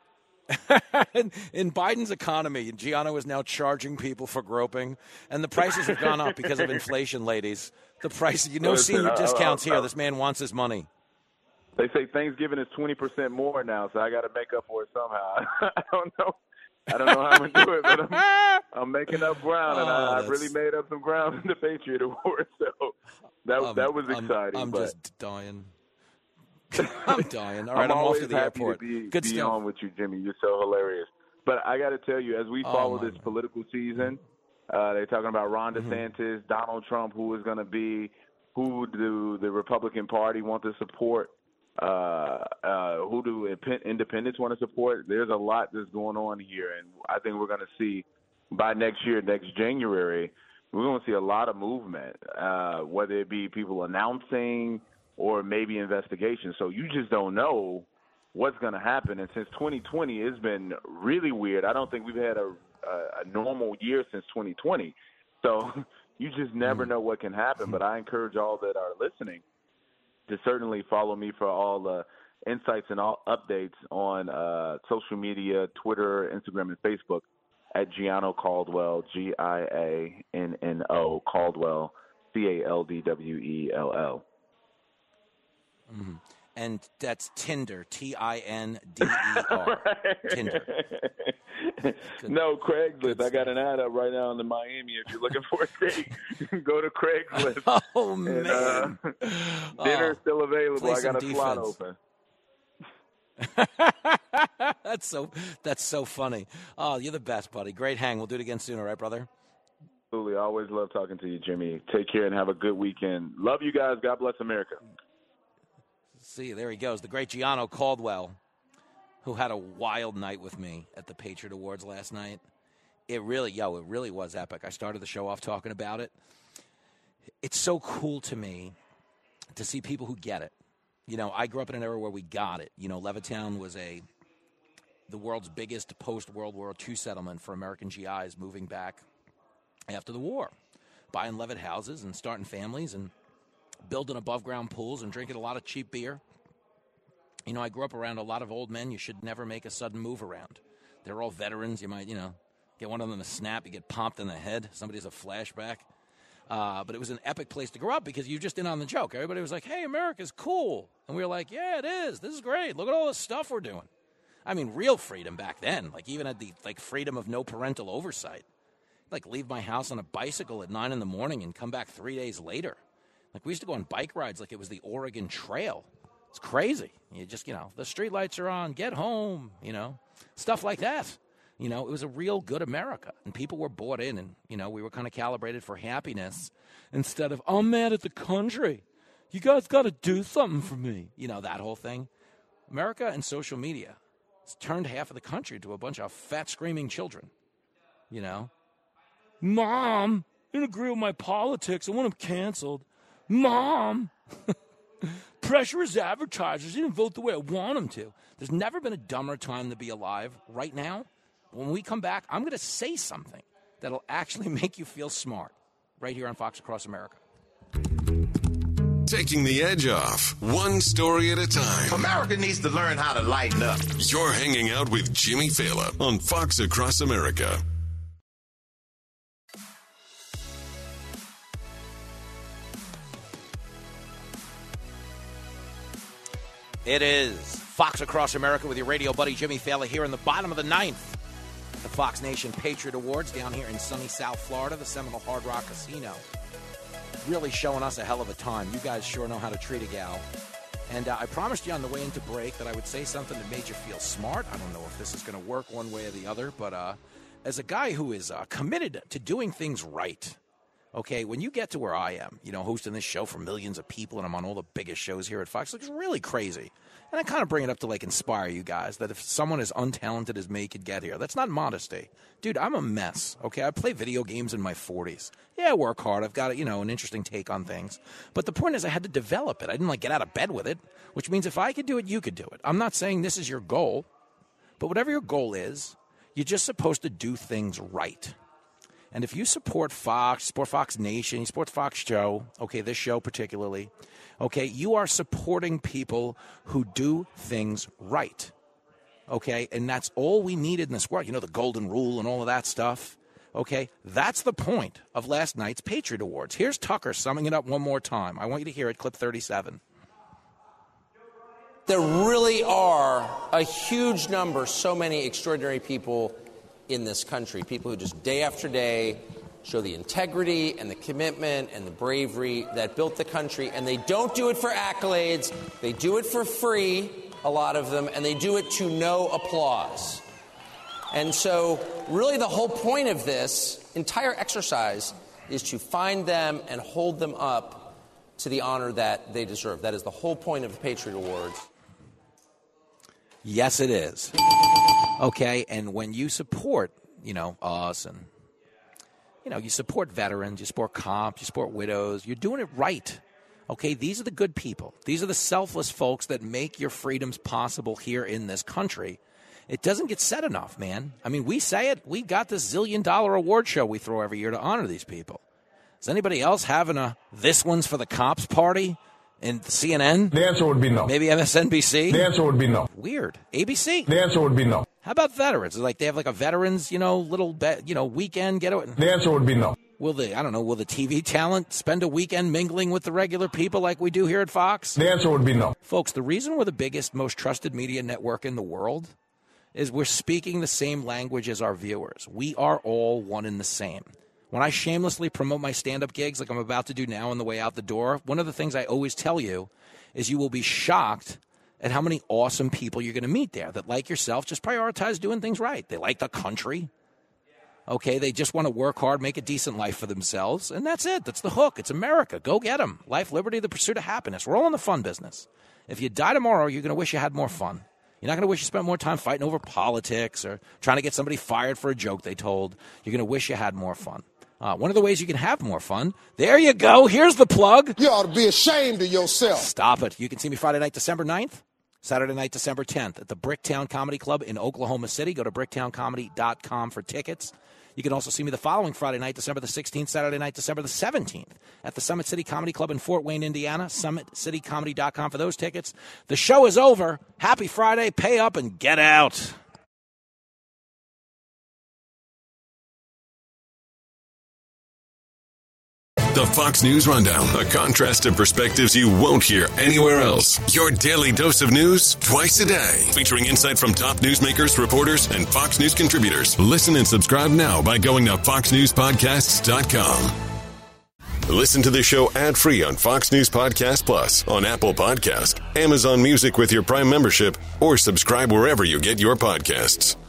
in, in Biden's economy, Giano is now charging people for groping, and the prices have gone up because of inflation, ladies. The price, you know, Listen, senior I- I- discounts I- here. This man wants his money. They say Thanksgiving is twenty percent more now, so I got to make up for it somehow. I don't know. I don't know how I'm gonna do it, but I'm, I'm making up ground, and Oh, I, I that's- really made up some ground in the Patriot Award. So that Um, that was I'm- exciting. I'm, but just dying. I'm dying. All right, I'm, I'm off always to the happy airport. to be, Good be stuff. on with you, Jimmy. You're so hilarious. But I got to tell you, as we Oh, follow my this political season, uh, they're talking about Ron Mm-hmm. DeSantis, Donald Trump, who is going to be, who do the Republican Party want to support, uh, uh, who do indep- independents want to support. There's a lot that's going on here, and I think we're going to see by next year, next January, we're going to see a lot of movement, uh, whether it be people announcing or maybe investigations. So you just don't know what's going to happen. And since twenty twenty, it's been really weird. I don't think we've had a, a, a normal year since twenty twenty. So you just never know what can happen. But I encourage all that are listening to certainly follow me for all the insights and all updates on uh, social media, Twitter, Instagram, and Facebook at Giano Caldwell, G I A N N O, Caldwell, C A L D W E L L. Mhm. And that's Tinder, T I N D E R. Tinder. No, Craigslist. I got an ad up right now in Miami. If you're looking for a date, go to Craigslist. Oh, And, man. uh, dinner's Oh, still available. play I got a some slot defense. open. that's so that's so funny. Oh, you're the best, buddy. Great hang. We'll do it again soon, all right, brother? Absolutely. I always love talking to you, Jimmy. Take care and have a good weekend. Love you guys. God bless America. See, there he goes, the great Giano Caldwell, who had a wild night with me at the Patriot Awards last night. It really, yo, it really was epic. I started the show off talking about it. It's so cool to me to see people who get it. You know, I grew up in an era where we got it. You know, Levittown was a the world's biggest post-World War Two settlement for American G Is moving back after the war, buying Levitt houses and starting families and building above-ground pools and drinking a lot of cheap beer. You know, I grew up around a lot of old men you should never make a sudden move around. They're all veterans. You might, you know, get one of them to snap, you get popped in the head. Somebody has a flashback. Uh, but it was an epic place to grow up because you just in on the joke. Everybody was like, hey, America's cool. And we were like, yeah, it is. This is great. Look at all this stuff we're doing. I mean, real freedom back then. Like, even had the, like, freedom of no parental oversight. Like, leave my house on a bicycle at nine in the morning and come back three days later. Like, we used to go on bike rides like it was the Oregon Trail. It's crazy. You just, you know, the street lights are on, get home, you know, stuff like that. You know, it was a real good America, and people were bought in, and, you know, we were kind of calibrated for happiness instead of, I'm mad at the country. You guys got to do something for me. You know, that whole thing. America and social media has turned half of the country into a bunch of fat, screaming children, you know. Mom, you don't agree with my politics. I want them canceled. Mom, pressure is advertisers. You didn't vote the way I want them to. There's never been a dumber time to be alive. Right now, when we come back, I'm going to say something that'll actually make you feel smart right here on Fox Across America. Taking the edge off, one story at a time. America needs to learn how to lighten up. You're hanging out with Jimmy Fallon on Fox Across America. It is Fox Across America with your radio buddy Jimmy Fallon here in the bottom of the ninth. The Fox Nation Patriot Awards down here in sunny South Florida, the Seminole Hard Rock Casino. Really showing us a hell of a time. You guys sure know how to treat a gal. And uh, I promised you on the way into break that I would say something that made you feel smart. I don't know if this is going to work one way or the other, but uh, as a guy who is uh, committed to doing things right, okay, when you get to where I am, you know, hosting this show for millions of people, and I'm on all the biggest shows here at Fox, it's really crazy. And I kind of bring it up to, like, inspire you guys that if someone as untalented as me could get here, that's not modesty. Dude, I'm a mess, okay? I play video games in my forties. Yeah, I work hard. I've got, you know, an interesting take on things. But the point is I had to develop it. I didn't, like, get out of bed with it, which means if I could do it, you could do it. I'm not saying this is your goal, but whatever your goal is, you're just supposed to do things right. And if you support Fox, support Fox Nation, you support Fox Show, okay, this show particularly, okay, you are supporting people who do things right. okay? And that's all we needed in this world. You know, the golden rule and all of that stuff, okay? That's the point of last night's Patriot Awards. Here's Tucker summing it up one more time. I want you to hear it, clip thirty-seven. There really are a huge number, so many extraordinary people in this country, people who just day after day show the integrity and the commitment and the bravery that built the country, and they don't do it for accolades. They do it for free, a lot of them, and they do it to no applause. And so really the whole point of this entire exercise is to find them and hold them up to the honor that they deserve. That is the whole point of the Patriot Awards. Yes, it is. Okay, and when you support, you know, us and, you know, you support veterans, you support cops, you support widows, you're doing it right. Okay, these are the good people. These are the selfless folks that make your freedoms possible here in this country. It doesn't get said enough, man. I mean, we say it. We got this zillion-dollar award show we throw every year to honor these people. Is anybody else having a this one's for the cops party? And C N N? The answer would be no. Maybe M S N B C? The answer would be no. Weird. A B C? The answer would be no. How about veterans? Like they have like a veterans, you know, little, be- you know, weekend getaway? The answer would be no. Will the, I don't know, will the T V talent spend a weekend mingling with the regular people like we do here at Fox? The answer would be no. Folks, the reason we're the biggest, most trusted media network in the world is we're speaking the same language as our viewers. We are all one and the same. When I shamelessly promote my stand-up gigs like I'm about to do now on the way out the door, one of the things I always tell you is you will be shocked at how many awesome people you're going to meet there that, like yourself, just prioritize doing things right. They like the country. Okay, they just want to work hard, make a decent life for themselves, and that's it. That's the hook. It's America. Go get them. Life, liberty, the pursuit of happiness. We're all in the fun business. If you die tomorrow, you're going to wish you had more fun. You're not going to wish you spent more time fighting over politics or trying to get somebody fired for a joke they told. You're going to wish you had more fun. Uh, one of the ways you can have more fun, there you go. Here's the plug. You ought to be ashamed of yourself. Stop it. You can see me Friday night, December ninth, Saturday night, December tenth at the Bricktown Comedy Club in Oklahoma City. Go to bricktown comedy dot com for tickets. You can also see me the following Friday night, December the sixteenth, Saturday night, December the seventeenth at the Summit City Comedy Club in Fort Wayne, Indiana. summit city comedy dot com for those tickets. The show is over. Happy Friday. Pay up and get out. The Fox News Rundown, a contrast of perspectives you won't hear anywhere else. Your daily dose of news twice a day, featuring insight from top newsmakers, reporters, and Fox News contributors. Listen and subscribe now by going to fox news podcasts dot com. Listen to the show ad-free on Fox News Podcast Plus, on Apple Podcast, Amazon Music with your Prime membership, or subscribe wherever you get your podcasts.